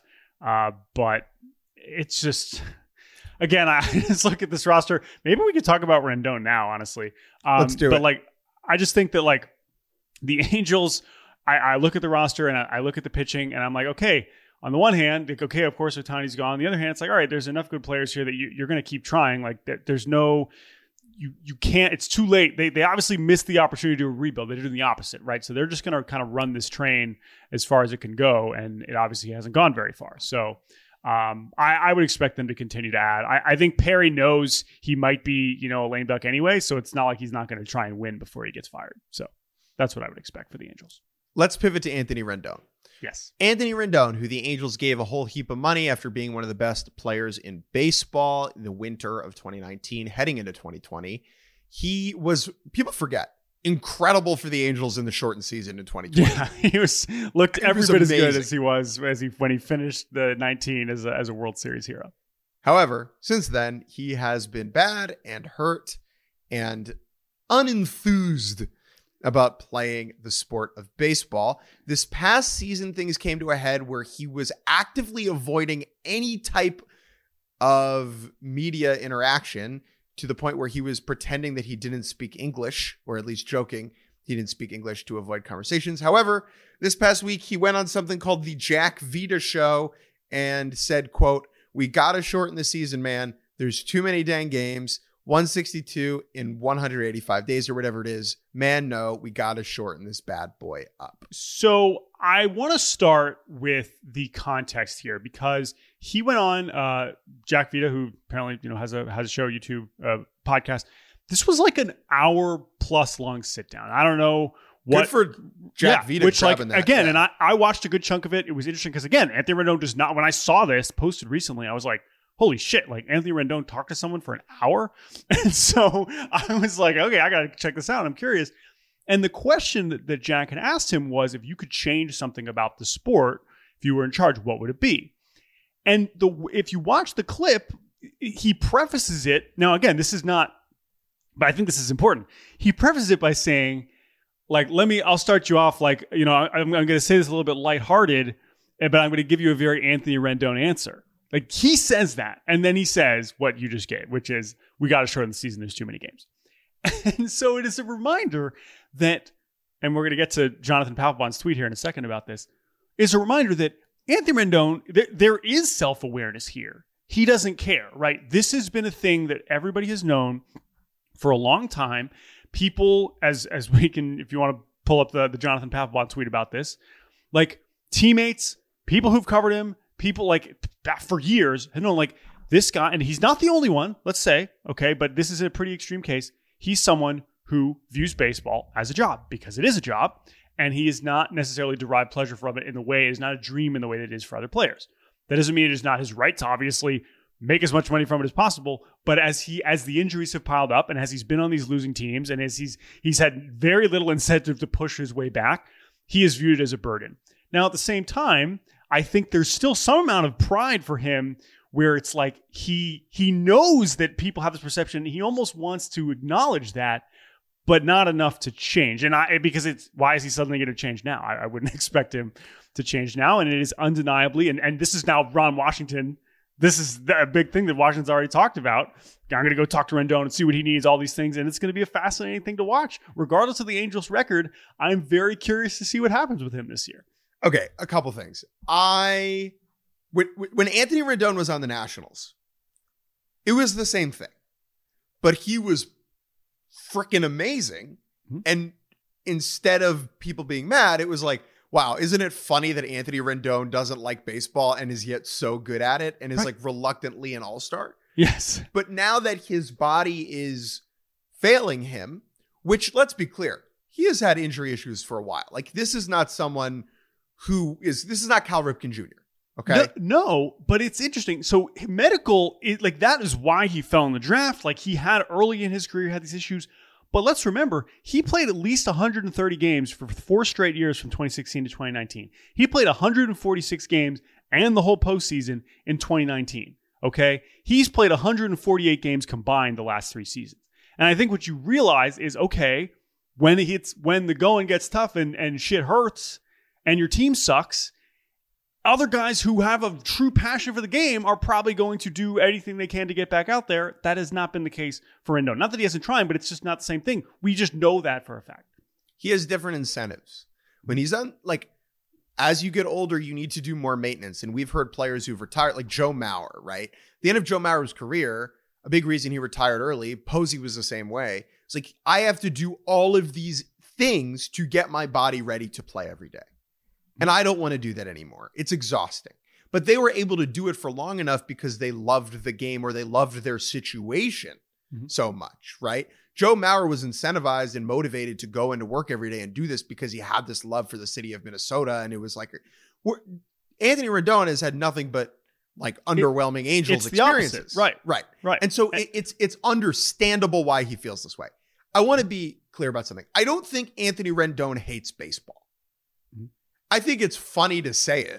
But it's just, again, I just look at this roster. Maybe we could talk about Rendon now, honestly. Let's do it. But like, I just think that like the Angels, I look at the roster and I look at the pitching and I'm like, okay, on the one hand, like, okay, of course, Ohtani's gone. On the other hand, it's like, all right, there's enough good players here that you're going to keep trying. Like there's no... You can't, it's too late. They obviously missed the opportunity to do a rebuild. They did the opposite, right? So they're just going to kind of run this train as far as it can go. And it obviously hasn't gone very far. So I would expect them to continue to add. I think Perry knows he might be, a lame duck anyway. So it's not like he's not going to try and win before he gets fired. So that's what I would expect for the Angels. Let's pivot to Anthony Rendon. Yes. Anthony Rendon, who the Angels gave a whole heap of money after being one of the best players in baseball in the winter of 2019, heading into 2020. He was, people forget, incredible for the Angels in the shortened season in 2020. Yeah, he looked every bit as good as he was when he finished the 19 as a World Series hero. However, since then, he has been bad and hurt and unenthused about playing the sport of baseball. This past season, things came to a head where he was actively avoiding any type of media interaction to the point where he was pretending that he didn't speak English, or at least joking he didn't speak English to avoid conversations. However, this past week, he went on something called the Jack Vita Show and said, quote, "We got to shorten the season, man. There's too many dang games. 162 in 185 days or whatever it is. Man, no, we got to shorten this bad boy up." So I want to start with the context here because he went on Jack Vita, who apparently has a show, YouTube podcast. This was like an hour plus long sit down. I don't know what good for Jack Vita, which like that. Again, and I watched a good chunk of it. It was interesting because again, Anthony Rendon does not. When I saw this posted recently, I was like, holy shit, like Anthony Rendon talked to someone for an hour. And so I was like, okay, I got to check this out. I'm curious. And the question that Jack had asked him was, if you could change something about the sport, if you were in charge, what would it be? And if you watch the clip, he prefaces it. Now, again, this is not, but I think this is important. He prefaces it by saying, like, I'll start you off, like, I'm going to say this a little bit lighthearted, but I'm going to give you a very Anthony Rendon answer. Like, he says that, and then he says what you just gave, which is, we got to shorten the season. There's too many games. And so it is a reminder that, and we're going to get to Jonathan Papelbon's tweet here in a second about this, is a reminder that Anthony Rendon, there is self-awareness here. He doesn't care, right? This has been a thing that everybody has known for a long time. People, as we can, if you want to pull up the Jonathan Papelbon tweet about this, like teammates, people who've covered him, people like for years have known, like, this guy, and he's not the only one, let's say, okay, but this is a pretty extreme case. He's someone who views baseball as a job because it is a job, and he is not necessarily derived pleasure from it in the way, it is not a dream in the way that it is for other players. That doesn't mean it is not his right to obviously make as much money from it as possible, but as the injuries have piled up, and as he's been on these losing teams, and as he's had very little incentive to push his way back, he is viewed as a burden. Now, at the same time, I think there's still some amount of pride for him where it's like he knows that people have this perception. He almost wants to acknowledge that, but not enough to change. And because why is he suddenly going to change now? I wouldn't expect him to change now. And it is undeniably, and this is now Ron Washington. This is a big thing that Washington's already talked about. I'm going to go talk to Rendon and see what he needs, all these things. And it's going to be a fascinating thing to watch. Regardless of the Angels' record, I'm very curious to see what happens with him this year. Okay, a couple things. When Anthony Rendon was on the Nationals, it was the same thing, but he was freaking amazing. Mm-hmm. And instead of people being mad, it was like, wow, isn't it funny that Anthony Rendon doesn't like baseball and is yet so good at it and is right, like reluctantly an all-star? Yes. But now that his body is failing him, which, let's be clear, he has had injury issues for a while. Like, this is not someone this is not Cal Ripken Jr. Okay. No, but it's interesting. So medical, like, that is why he fell in the draft. Like, he had early in his career, had these issues. But let's remember, he played at least 130 games for 4 straight years from 2016 to 2019. He played 146 games and the whole postseason in 2019. Okay. He's played 148 games combined the last 3 seasons. And I think what you realize is, okay, when the going gets tough and shit hurts and your team sucks, other guys who have a true passion for the game are probably going to do anything they can to get back out there. That has not been the case for Rendon. Not that he hasn't tried, but it's just not the same thing. We just know that for a fact. He has different incentives. When he's on, like, as you get older, you need to do more maintenance. And we've heard players who've retired, like Joe Mauer, right? At the end of Joe Mauer's career, a big reason he retired early, Posey was the same way. It's like, I have to do all of these things to get my body ready to play every day. And I don't want to do that anymore. It's exhausting. But they were able to do it for long enough because they loved the game or they loved their situation so much, right? Joe Mauer was incentivized and motivated to go into work every day and do this because he had this love for the city of Minnesota. And it was like, Anthony Rendon has had nothing but like underwhelming Angels experiences. Right. And so it's understandable why he feels this way. I want to be clear about something. I don't think Anthony Rendon hates baseball. I think it's funny to say it.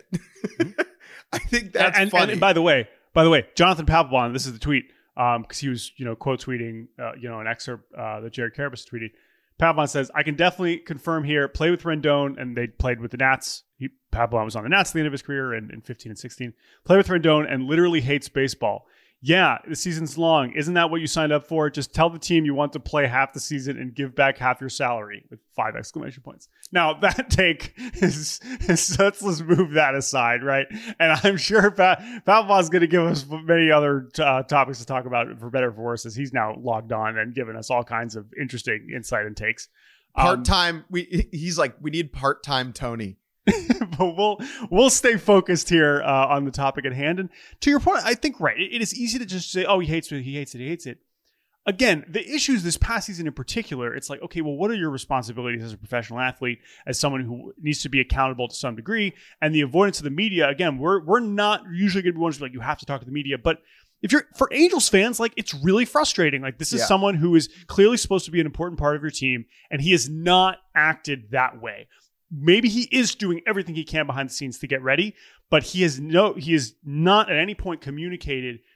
I think that's funny. And by the way, Jonathan Papelbon, this is the tweet, because he was, quote tweeting, an excerpt that Jared Carabas tweeted. Papelbon says, "I can definitely confirm here, play with Rendon," and they played with the Nats. Papelbon was on the Nats at the end of his career in 15 and 16. "Play with Rendon and literally hates baseball. Yeah, the season's long. Isn't that what you signed up for? Just tell the team you want to play half the season and give back half your salary," with 5 exclamation points. Now, that take is let's move that aside, right? And I'm sure Papelbon's going to give us many other topics to talk about, for better or for worse, as he's now logged on and given us all kinds of interesting insight and takes. Part-time, he's like, we need part-time Tony. But we'll stay focused here on the topic at hand. And to your point, I think, right, it is easy to just say, oh, he hates it. Again, the issues this past season in particular, it's like, okay, well, what are your responsibilities as a professional athlete, as someone who needs to be accountable to some degree? And the avoidance of the media, again, we're not usually going to be ones like, you have to talk to the media. But for Angels fans, like, it's really frustrating. Like, this is someone who is clearly supposed to be an important part of your team, and he has not acted that way. Maybe he is doing everything he can behind the scenes to get ready, but he has not at any point communicated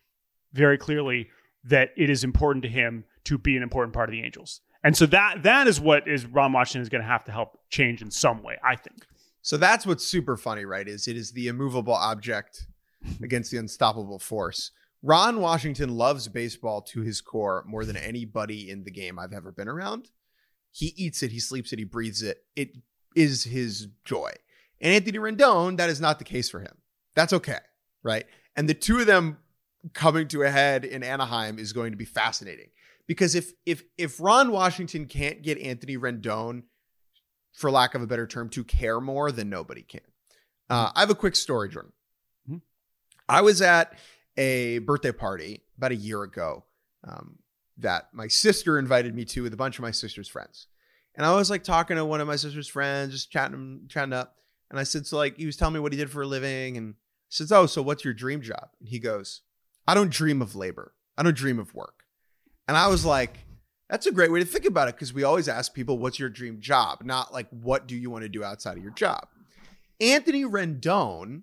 very clearly that it is important to him to be an important part of the Angels. And so that is what is Ron Washington is going to have to help change in some way, I think. So that's what's super funny, right? It is the immovable object against the unstoppable force. Ron Washington loves baseball to his core more than anybody in the game I've ever been around. He eats it, he sleeps it, he breathes it. It is his joy. And Anthony Rendon, that is not the case for him. That's okay, right? And the two of them coming to a head in Anaheim is going to be fascinating. Because if Ron Washington can't get Anthony Rendon, for lack of a better term, to care more, then nobody can. I have a quick story, Jordan. Mm-hmm. I was at a birthday party about a year ago that my sister invited me to with a bunch of my sister's friends. And I was like talking to one of my sister's friends, just chatting up. And I said, so like, he was telling me what he did for a living. And I said, oh, so what's your dream job? And he goes, I don't dream of labor. I don't dream of work. And I was like, that's a great way to think about it, because we always ask people, what's your dream job? Not like, what do you want to do outside of your job? Anthony Rendon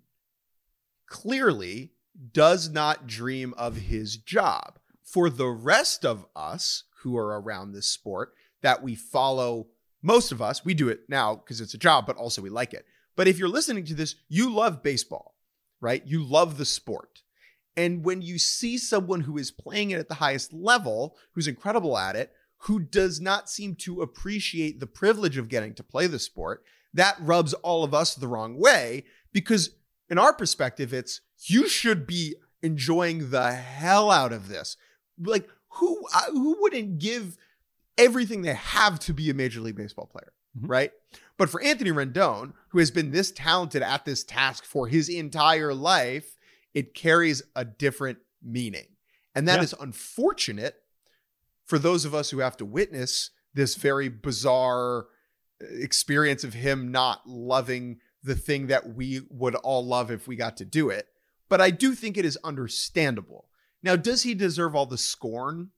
clearly does not dream of his job. For the rest of us who are around this sport that we follow, most of us, we do it now because it's a job, but also we like it. But if you're listening to this, you love baseball, right? You love the sport. And when you see someone who is playing it at the highest level, who's incredible at it, who does not seem to appreciate the privilege of getting to play the sport, that rubs all of us the wrong way, because in our perspective, it's, you should be enjoying the hell out of this. Like, who wouldn't give everything they have to be a Major League Baseball player, right? But for Anthony Rendon, who has been this talented at this task for his entire life, it carries a different meaning. And that is unfortunate for those of us who have to witness this very bizarre experience of him not loving the thing that we would all love if we got to do it. But I do think it is understandable. Now, does he deserve all the scorn?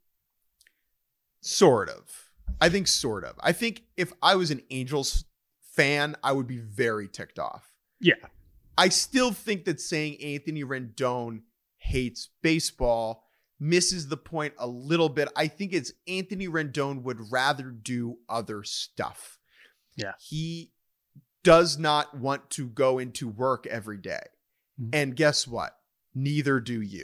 Sort of. I think sort of. I think if I was an Angels fan, I would be very ticked off. Yeah. I still think that saying Anthony Rendon hates baseball misses the point a little bit. I think it's Anthony Rendon would rather do other stuff. Yeah. He does not want to go into work every day. Mm-hmm. And guess what? Neither do you.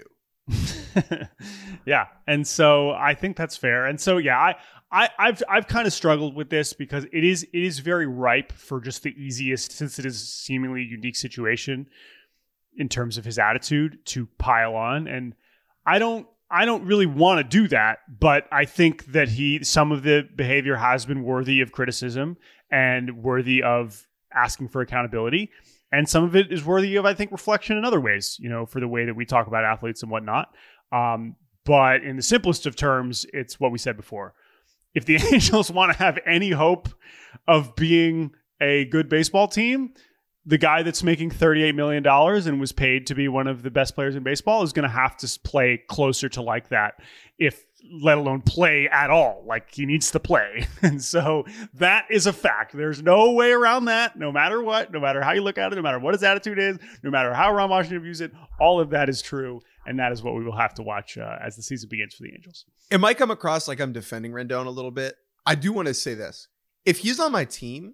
Yeah. And so I think that's fair. And so, yeah, I've kind of struggled with this because it is very ripe for just the easiest, since it is a seemingly unique situation in terms of his attitude, to pile on. And I don't really want to do that, but I think that some of the behavior has been worthy of criticism and worthy of asking for accountability. And some of it is worthy of, I think, reflection in other ways, for the way that we talk about athletes and whatnot. But in the simplest of terms, it's what we said before. If the Angels want to have any hope of being a good baseball team, the guy that's making $38 million and was paid to be one of the best players in baseball is going to have to play closer to like that, let alone play at all. Like, he needs to play. And so that is a fact. There's no way around that, no matter what, no matter how you look at it, no matter what his attitude is, no matter how Ron Washington views it, all of that is true. And that is what we will have to watch as the season begins for the Angels. It might come across like I'm defending Rendon a little bit. I do want to say this. If he's on my team,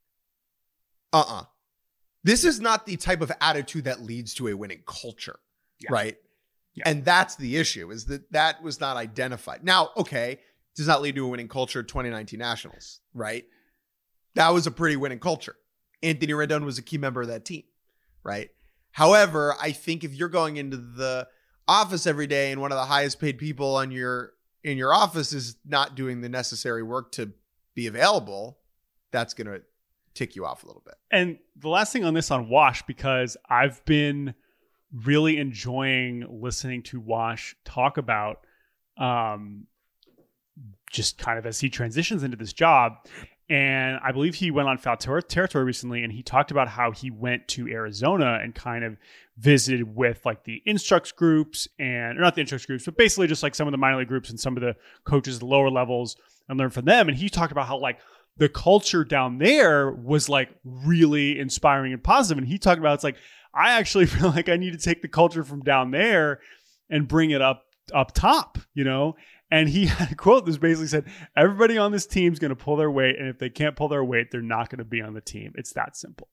this is not the type of attitude that leads to a winning culture, right? Yeah. And that's the issue, is that was not identified. Now, okay, does not lead to a winning culture 2019 Nationals, right? That was a pretty winning culture. Anthony Rendon was a key member of that team, right? However, I think if you're going into the office every day and one of the highest paid people in your office is not doing the necessary work to be available, that's going to tick you off a little bit. And the last thing on this on Wash, because I've been really enjoying listening to Wash talk about just kind of as he transitions into this job. And I believe he went on Foul Territory recently, and he talked about how he went to Arizona and kind of visited with like the Instructs groups or not the Instructs groups, but basically just like some of the minor league groups and some of the coaches at the lower levels, and learned from them. And he talked about how like the culture down there was like really inspiring and positive. And he talked about, it's like, I actually feel like I need to take the culture from down there and bring it up up top, And he had a quote that basically said, everybody on this team is going to pull their weight, and if they can't pull their weight, they're not going to be on the team. It's that simple.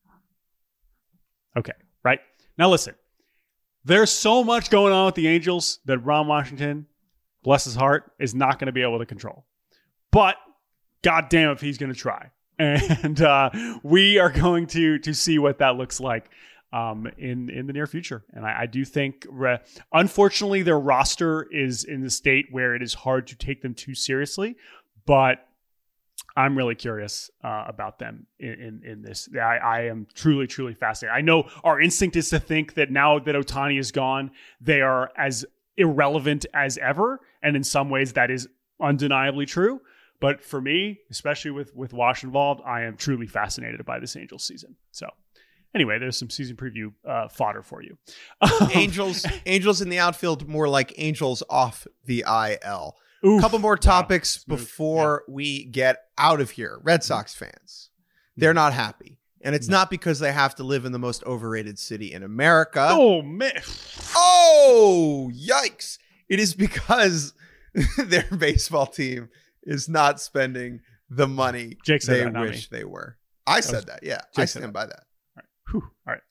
Okay, right? Now listen, there's so much going on with the Angels that Ron Washington, bless his heart, is not going to be able to control. But goddamn if he's going to try. And we are going to see what that looks like in the near future. And I do think, unfortunately, their roster is in the state where it is hard to take them too seriously. But I'm really curious about them in this. I am truly, truly fascinated. I know our instinct is to think that now that Ohtani is gone, they are as irrelevant as ever. And in some ways, that is undeniably true. But for me, especially with Wash involved, I am truly fascinated by this Angels season. So anyway, there's some season preview fodder for you. Angels in the outfield, more like Angels off the IL. Oof, a couple more topics wow. before we get out of here. Red Sox fans, they're not happy. And it's not because they have to live in the most overrated city in America. Oh, man. Oh, yikes. It is because their baseball team is not spending the money they wish they were. I said that. Yeah, I stand by that. All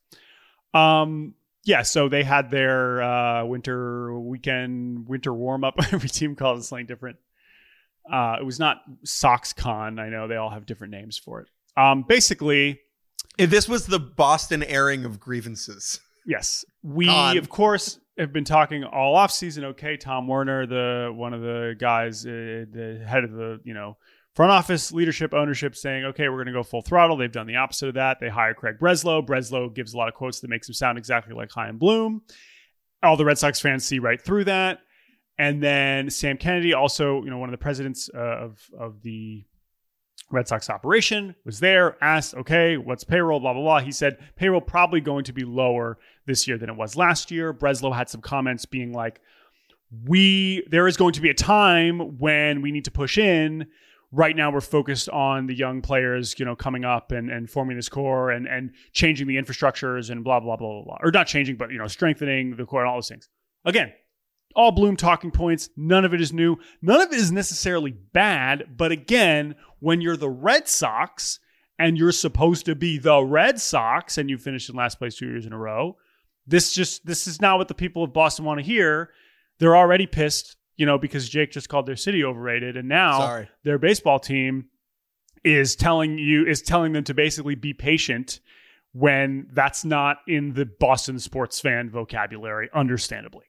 right. Yeah, so they had their winter warm-up. Every team calls it something different. It was not SoxCon. I know they all have different names for it. Basically, this was the Boston airing of grievances. Yes. We, of course, have been talking all offseason. Okay, Tom Werner, one of the guys, the head of the front office, leadership, ownership, saying, okay, we're going to go full throttle. They've done the opposite of that. They hire Craig Breslow. Breslow gives a lot of quotes that makes him sound exactly like Chaim Bloom. All the Red Sox fans see right through that. And then Sam Kennedy, also, one of the presidents of the Red Sox operation, was there, asked, okay, what's payroll, blah, blah, blah. He said, payroll probably going to be lower this year than it was last year. Breslow had some comments being like, there is going to be a time when we need to push in. Right now, we're focused on the young players, coming up and forming this core and changing the infrastructures and blah, blah, blah, blah, blah. Or not changing, but, strengthening the core and all those things. Again, all Bloom talking points. None of it is new. None of it is necessarily bad. But again, when you're the Red Sox and you're supposed to be the Red Sox and you finished in last place 2 years in a row, this is not what the people of Boston want to hear. They're already pissed, because Jake just called their city overrated. And now their baseball team is telling them to basically be patient when that's not in the Boston sports fan vocabulary, understandably.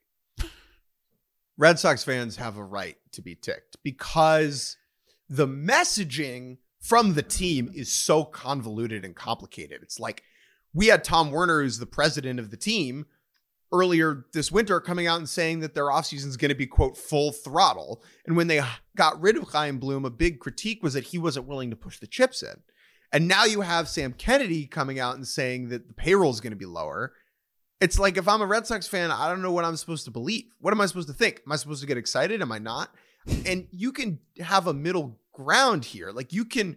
Red Sox fans have a right to be ticked because the messaging from the team is so convoluted and complicated. It's like we had Tom Werner, who's the president of the team, earlier this winter coming out and saying that their offseason is going to be, quote, full throttle. And when they got rid of Chaim Bloom, a big critique was that he wasn't willing to push the chips in. And now you have Sam Kennedy coming out and saying that the payroll is going to be lower. It's like, if I'm a Red Sox fan, I don't know what I'm supposed to believe. What am I supposed to think? Am I supposed to get excited? Am I not? And you can have a middle ground here. Like, you can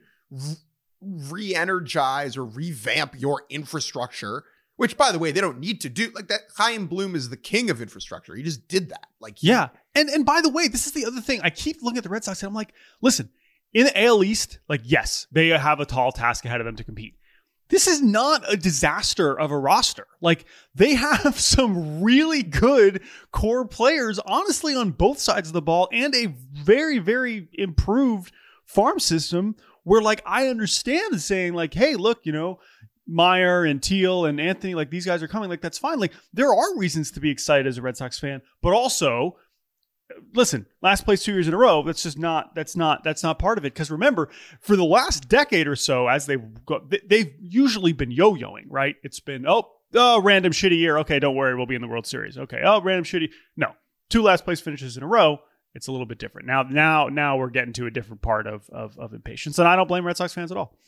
re-energize or revamp your infrastructure, which, by the way, they don't need to do. Like, that Chaim Bloom is the king of infrastructure. He just did that. Yeah. And by the way, this is the other thing. I keep looking at the Red Sox and I'm like, listen, in the AL East, yes, they have a tall task ahead of them to compete. This is not a disaster of a roster. They have some really good core players, honestly, on both sides of the ball, and a very, very improved farm system where, I understand saying, hey, look, Meyer and Teal and Anthony, these guys are coming. That's fine. There are reasons to be excited as a Red Sox fan, but also, listen, last place 2 years in a row, that's not part of it. Because remember, for the last decade or so, as they've usually been yo-yoing, right? It's been, random shitty year. Okay, don't worry, we'll be in the World Series. Okay, random shitty. No, 2 last place finishes in a row. It's a little bit different. Now we're getting to a different part of impatience. And I don't blame Red Sox fans at all.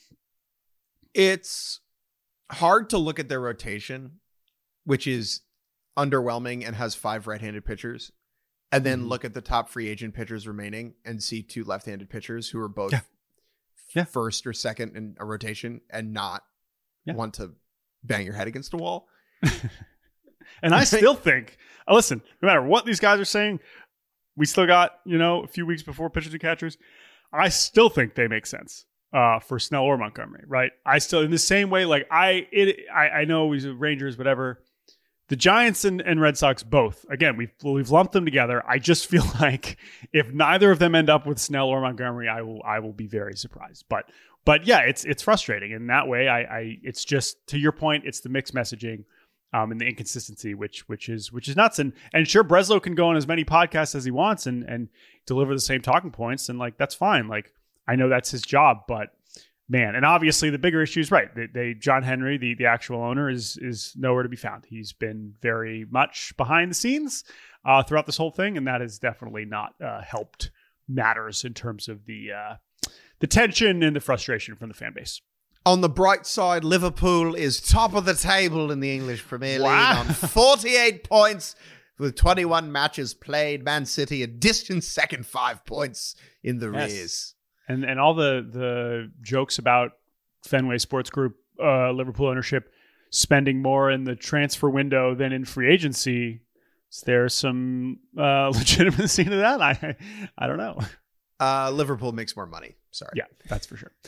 It's hard to look at their rotation, which is underwhelming and has 5 right-handed pitchers, and then look at the top free agent pitchers remaining and see 2 left-handed pitchers who are both first or second in a rotation and not want to bang your head against a wall. And I still think, listen, no matter what these guys are saying, We still got, a few weeks before pitchers and catchers. I still think they make sense for Snell or Montgomery, right? I still, in the same way, like I know he's Rangers, whatever. The Giants and Red Sox both. Again, we've lumped them together. I just feel like if neither of them end up with Snell or Montgomery, I will be very surprised. But yeah, it's frustrating in that way. It's just, to your point, it's the mixed messaging and the inconsistency, which is nuts. And sure, Breslow can go on as many podcasts as he wants and deliver the same talking points, and like that's fine. Like I know that's his job, but man, and obviously the bigger issue is right. John Henry, the actual owner, is nowhere to be found. He's been very much behind the scenes throughout this whole thing, and that has definitely not helped matters in terms of the tension and the frustration from the fan base. On the bright side, Liverpool is top of the table in the English Premier League on 48 points with 21 matches played. Man City a distant second, 5 points in the rears. And all the jokes about Fenway Sports Group, Liverpool ownership spending more in the transfer window than in free agency. Is there some legitimacy to that? I don't know. Liverpool makes more money. Sorry. Yeah, that's for sure.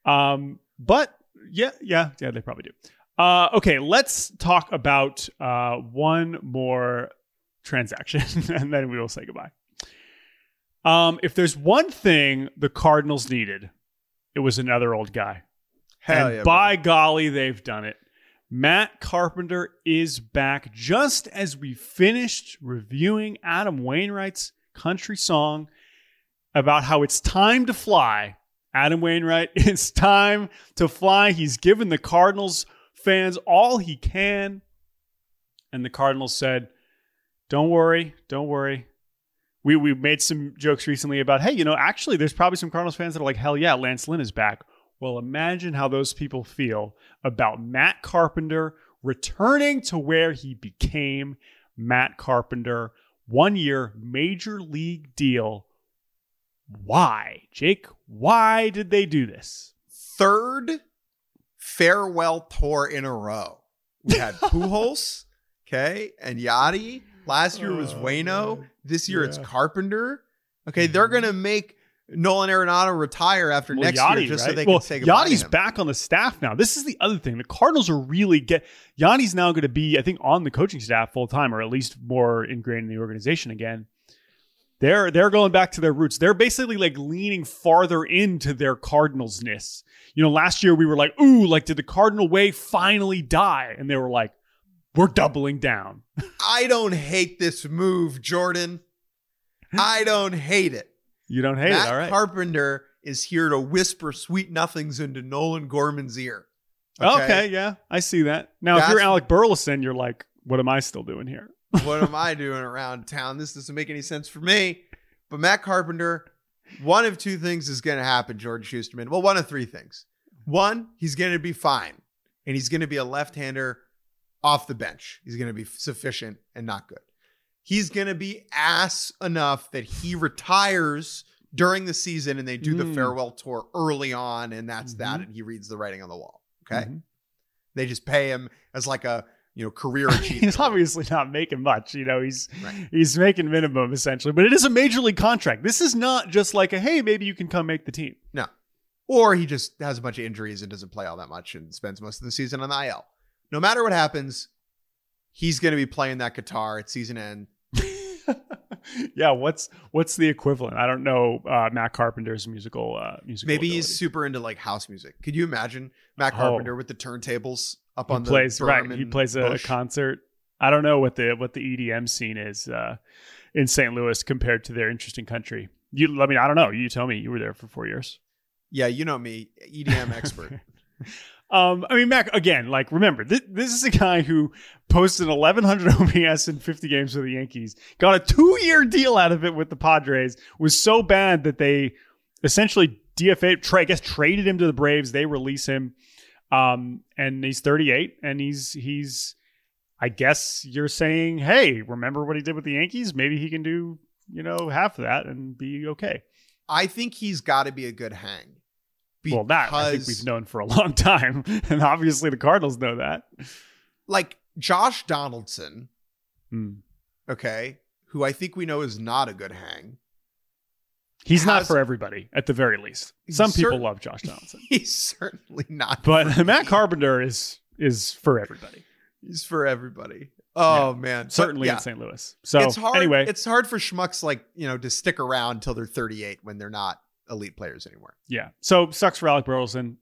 But yeah, they probably do. Okay, let's talk about one more transaction, and then we will say goodbye. If there's one thing the Cardinals needed, it was another old guy. Hell and yeah, by golly, they've done it. Matt Carpenter is back, just as we finished reviewing Adam Wainwright's country song about how it's time to fly. Adam Wainwright, it's time to fly. He's given the Cardinals fans all he can. And the Cardinals said, don't worry. We made some jokes recently about, hey, actually there's probably some Cardinals fans that are like, hell yeah, Lance Lynn is back. Well, imagine how those people feel about Matt Carpenter returning to where he became Matt Carpenter. 1 year major league deal. Why, Jake? Why did they do this? Third farewell tour in a row. We had Pujols, okay, and Yachty. Last year was Waino. This year it's Carpenter. Okay, they're going to make Nolan Arenado retire after next year just so they can say goodbye Yachty's to him. back on the staff now. This is the other thing. The Cardinals are really Yachty's now going to be, I think, on the coaching staff full time, or at least more ingrained in the organization again. They're going back to their roots. They're basically like leaning farther into their Cardinals-ness. Last year we were like, ooh, like did the Cardinal way finally die? And they were like, we're doubling down. I don't hate this move, Jordan. I don't hate it. You don't hate Matt it, all right. Carpenter is here to whisper sweet nothings into Nolan Gorman's ear. Okay, yeah, I see that. Now, if you're Alec Burleson, you're like, what am I still doing here? What am I doing around town? This doesn't make any sense for me. But Matt Carpenter, one of two things is going to happen, George Schusterman. Well, one of three things. One, he's going to be fine. And he's going to be a left-hander off the bench. He's going to be sufficient and not good. He's going to be ass enough that he retires during the season and they do the farewell tour early on, and that's that, and he reads the writing on the wall. Okay? They just pay him as like a career achievement. He's obviously not making much. He's making minimum essentially, but it is a major league contract. This is not just like a, hey, maybe you can come make the team. No. Or he just has a bunch of injuries and doesn't play all that much and spends most of the season on the IL. No matter what happens, he's going to be playing that guitar at season end. Yeah, what's the equivalent? I don't know. Matt Carpenter's musical Maybe ability. he's super into like house music. Could you imagine Matt Carpenter with the turntables up on plays, the right? He plays a concert. I don't know what the EDM scene is in St. Louis compared to their interesting country. I don't know. You tell me. You were there for 4 years. Yeah, you know me, EDM expert. Mac, again, like, remember, this is a guy who posted 1,100 OPS in 50 games for the Yankees, got a 2-year deal out of it with the Padres, was so bad that they essentially DFA, traded him to the Braves. They release him, and he's 38, and he's, I guess you're saying, hey, remember what he did with the Yankees? Maybe he can do, half of that and be okay. I think he's got to be a good hang. Well, that I think we've known for a long time. And obviously the Cardinals know that. Like Josh Donaldson, okay, who I think we know is not a good hang. He's not for everybody, at the very least. Some people love Josh Donaldson. He's certainly not. But Matt Carpenter is for everybody. He's for everybody. Oh, man. Certainly in St. Louis. So it's hard, anyway. It's hard for schmucks to stick around until they're 38 when they're not elite players anymore. Yeah. So sucks for Alec Burleson.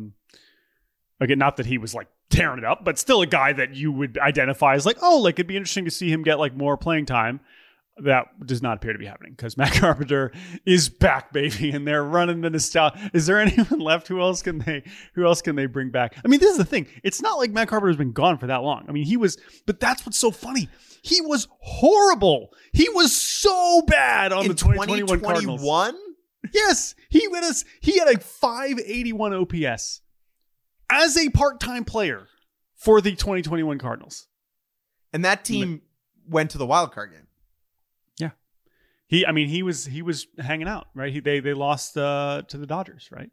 Again, not that he was tearing it up, but still a guy that you would identify as it'd be interesting to see him get more playing time. That does not appear to be happening because Matt Carpenter is back, baby, and they're running the nostalgia. Is there anyone left? Who else can they bring back? I mean, this is the thing. It's not like Matt Carpenter's been gone for that long. I mean, but that's what's so funny. He was horrible. He was so bad on the 2021 Cardinals. Yes, he had a 581 OPS as a part-time player for the 2021 Cardinals. And that team went to the wild card game. Yeah. He was hanging out, right? They lost to the Dodgers, right?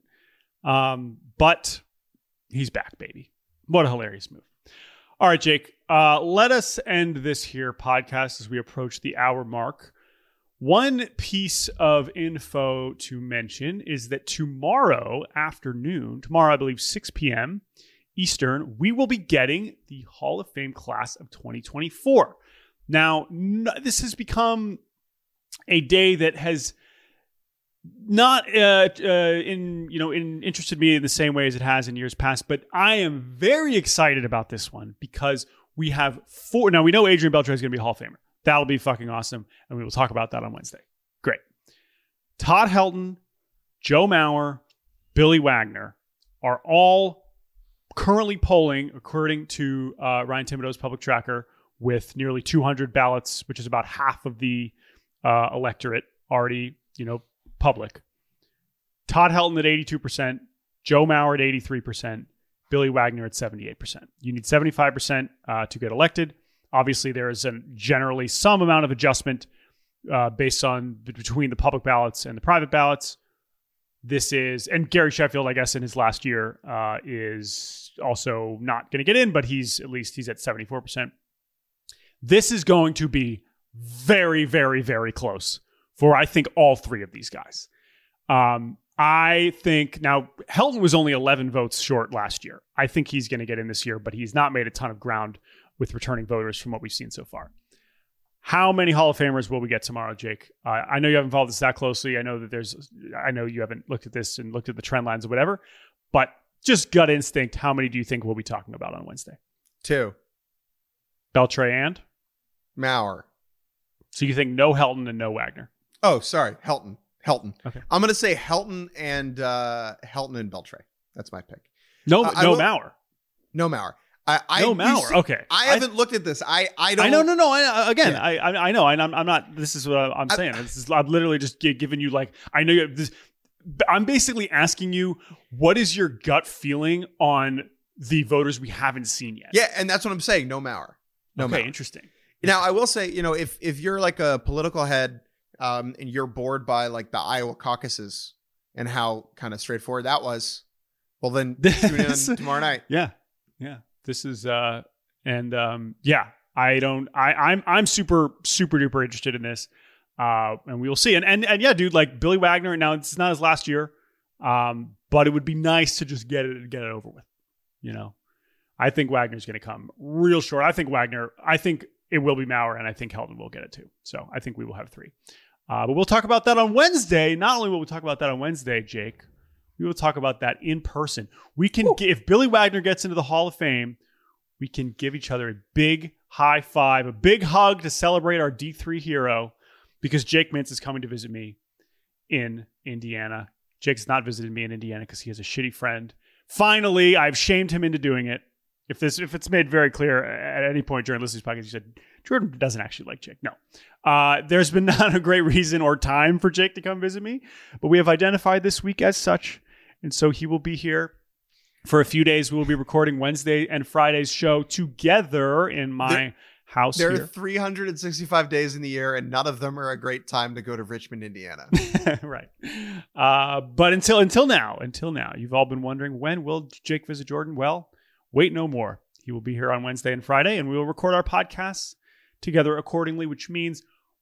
But he's back, baby. What a hilarious move. All right, Jake, let us end this here podcast as we approach the hour mark. One piece of info to mention is that tomorrow afternoon, I believe 6 p.m. Eastern, we will be getting the Hall of Fame class of 2024. Now, this has become a day that has not interested me in the same way as it has in years past, but I am very excited about this one because we have 4. Now, we know Adrian Beltre is going to be a Hall of Famer. That'll be fucking awesome, and we will talk about that on Wednesday. Great. Todd Helton, Joe Mauer, Billy Wagner are all currently polling, according to Ryan Thibodeau's public tracker, with nearly 200 ballots, which is about half of the electorate already, public. Todd Helton at 82%, Joe Mauer at 83%, Billy Wagner at 78%. You need 75% to get elected. Obviously, there is generally some amount of adjustment based on between the public ballots and the private ballots. And Gary Sheffield, I guess, in his last year is also not going to get in, but he's at 74%. This is going to be very, very, very close for, I think, all 3 of these guys. I think now Helton was only 11 votes short last year. I think he's going to get in this year, but he's not made a ton of ground with returning voters from what we've seen so far. How many Hall of Famers will we get tomorrow, Jake? I know you haven't followed this that closely. I know you haven't looked at this and looked at the trend lines or whatever, but just gut instinct, how many do you think we'll be talking about on Wednesday? 2. Beltre and? Mauer. So you think no Helton and no Wagner? Oh, sorry. Helton. Okay. I'm going to say Helton and Beltre. That's my pick. No Mauer. No Mauer. Mauer. Okay. I haven't looked at this. I don't. I know. No. I know. And I'm not. This is what I'm saying. I'm literally just giving you I know you have this. I'm basically asking you, what is your gut feeling on the voters we haven't seen yet? Yeah, and that's what I'm saying. No Mauer. Okay, Mauer. interesting. Now I will say, if you're a political head, and you're bored by the Iowa caucuses and how kind of straightforward that was, well then tune in tomorrow night. Yeah. This is I'm super, super duper interested in this. And we will see. And yeah, dude, Billy Wagner, now it's not his last year. But it would be nice to just get it over with. I think Wagner's going to come real short. I think it will be Mauer, and I think Helton will get it too. So I think we will have 3. But we'll talk about that on Wednesday. Not only will we talk about that on Wednesday, Jake, we will talk about that in person. We can, if Billy Wagner gets into the Hall of Fame, we can give each other a big high five, a big hug to celebrate our D3 hero, because Jake Mintz is coming to visit me in Indiana. Jake's not visited me in Indiana because he has a shitty friend. Finally, I've shamed him into doing it. If it's made very clear at any point during listening to this podcast, you said Jordan doesn't actually like Jake. No, there's been not a great reason or time for Jake to come visit me, but we have identified this week as such, and so he will be here for a few days. We will be recording Wednesday and Friday's show together in my house. There here. are 365 days in the year, and none of them are a great time to go to Richmond, Indiana. Right. But until now, you've all been wondering, when will Jake visit Jordan? Well, wait no more. He will be here on Wednesday and Friday, and we will record our podcasts together accordingly, which means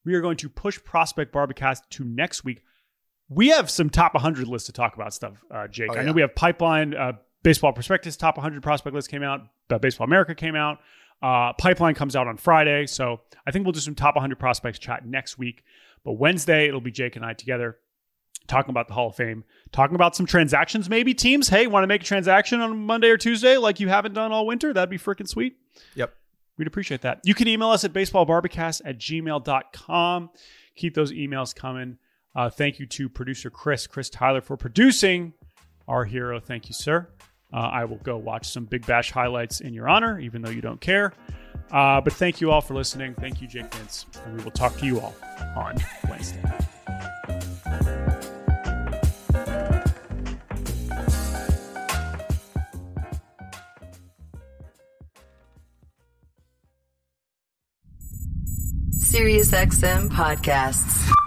we are going to push Prospect Barbacast to next week. We have some top 100 lists to talk about stuff, Jake. I know we have Pipeline, Baseball Prospectus top 100 prospect list came out. Baseball America came out. Pipeline comes out on Friday. So I think we'll do some top 100 prospects chat next week. But Wednesday, it'll be Jake and I together talking about the Hall of Fame, talking about some transactions, maybe teams. Hey, want to make a transaction on Monday or Tuesday like you haven't done all winter? That'd be freaking sweet. Yep. We'd appreciate that. You can email us at baseballbarbacast@gmail.com. Keep those emails coming. Thank you to producer Chris Tyler, for producing our hero. Thank you, sir. I will go watch some Big Bash highlights in your honor, even though you don't care. But thank you all for listening. Thank you, Jake Mintz. And we will talk to you all on Wednesday. SiriusXM Podcasts.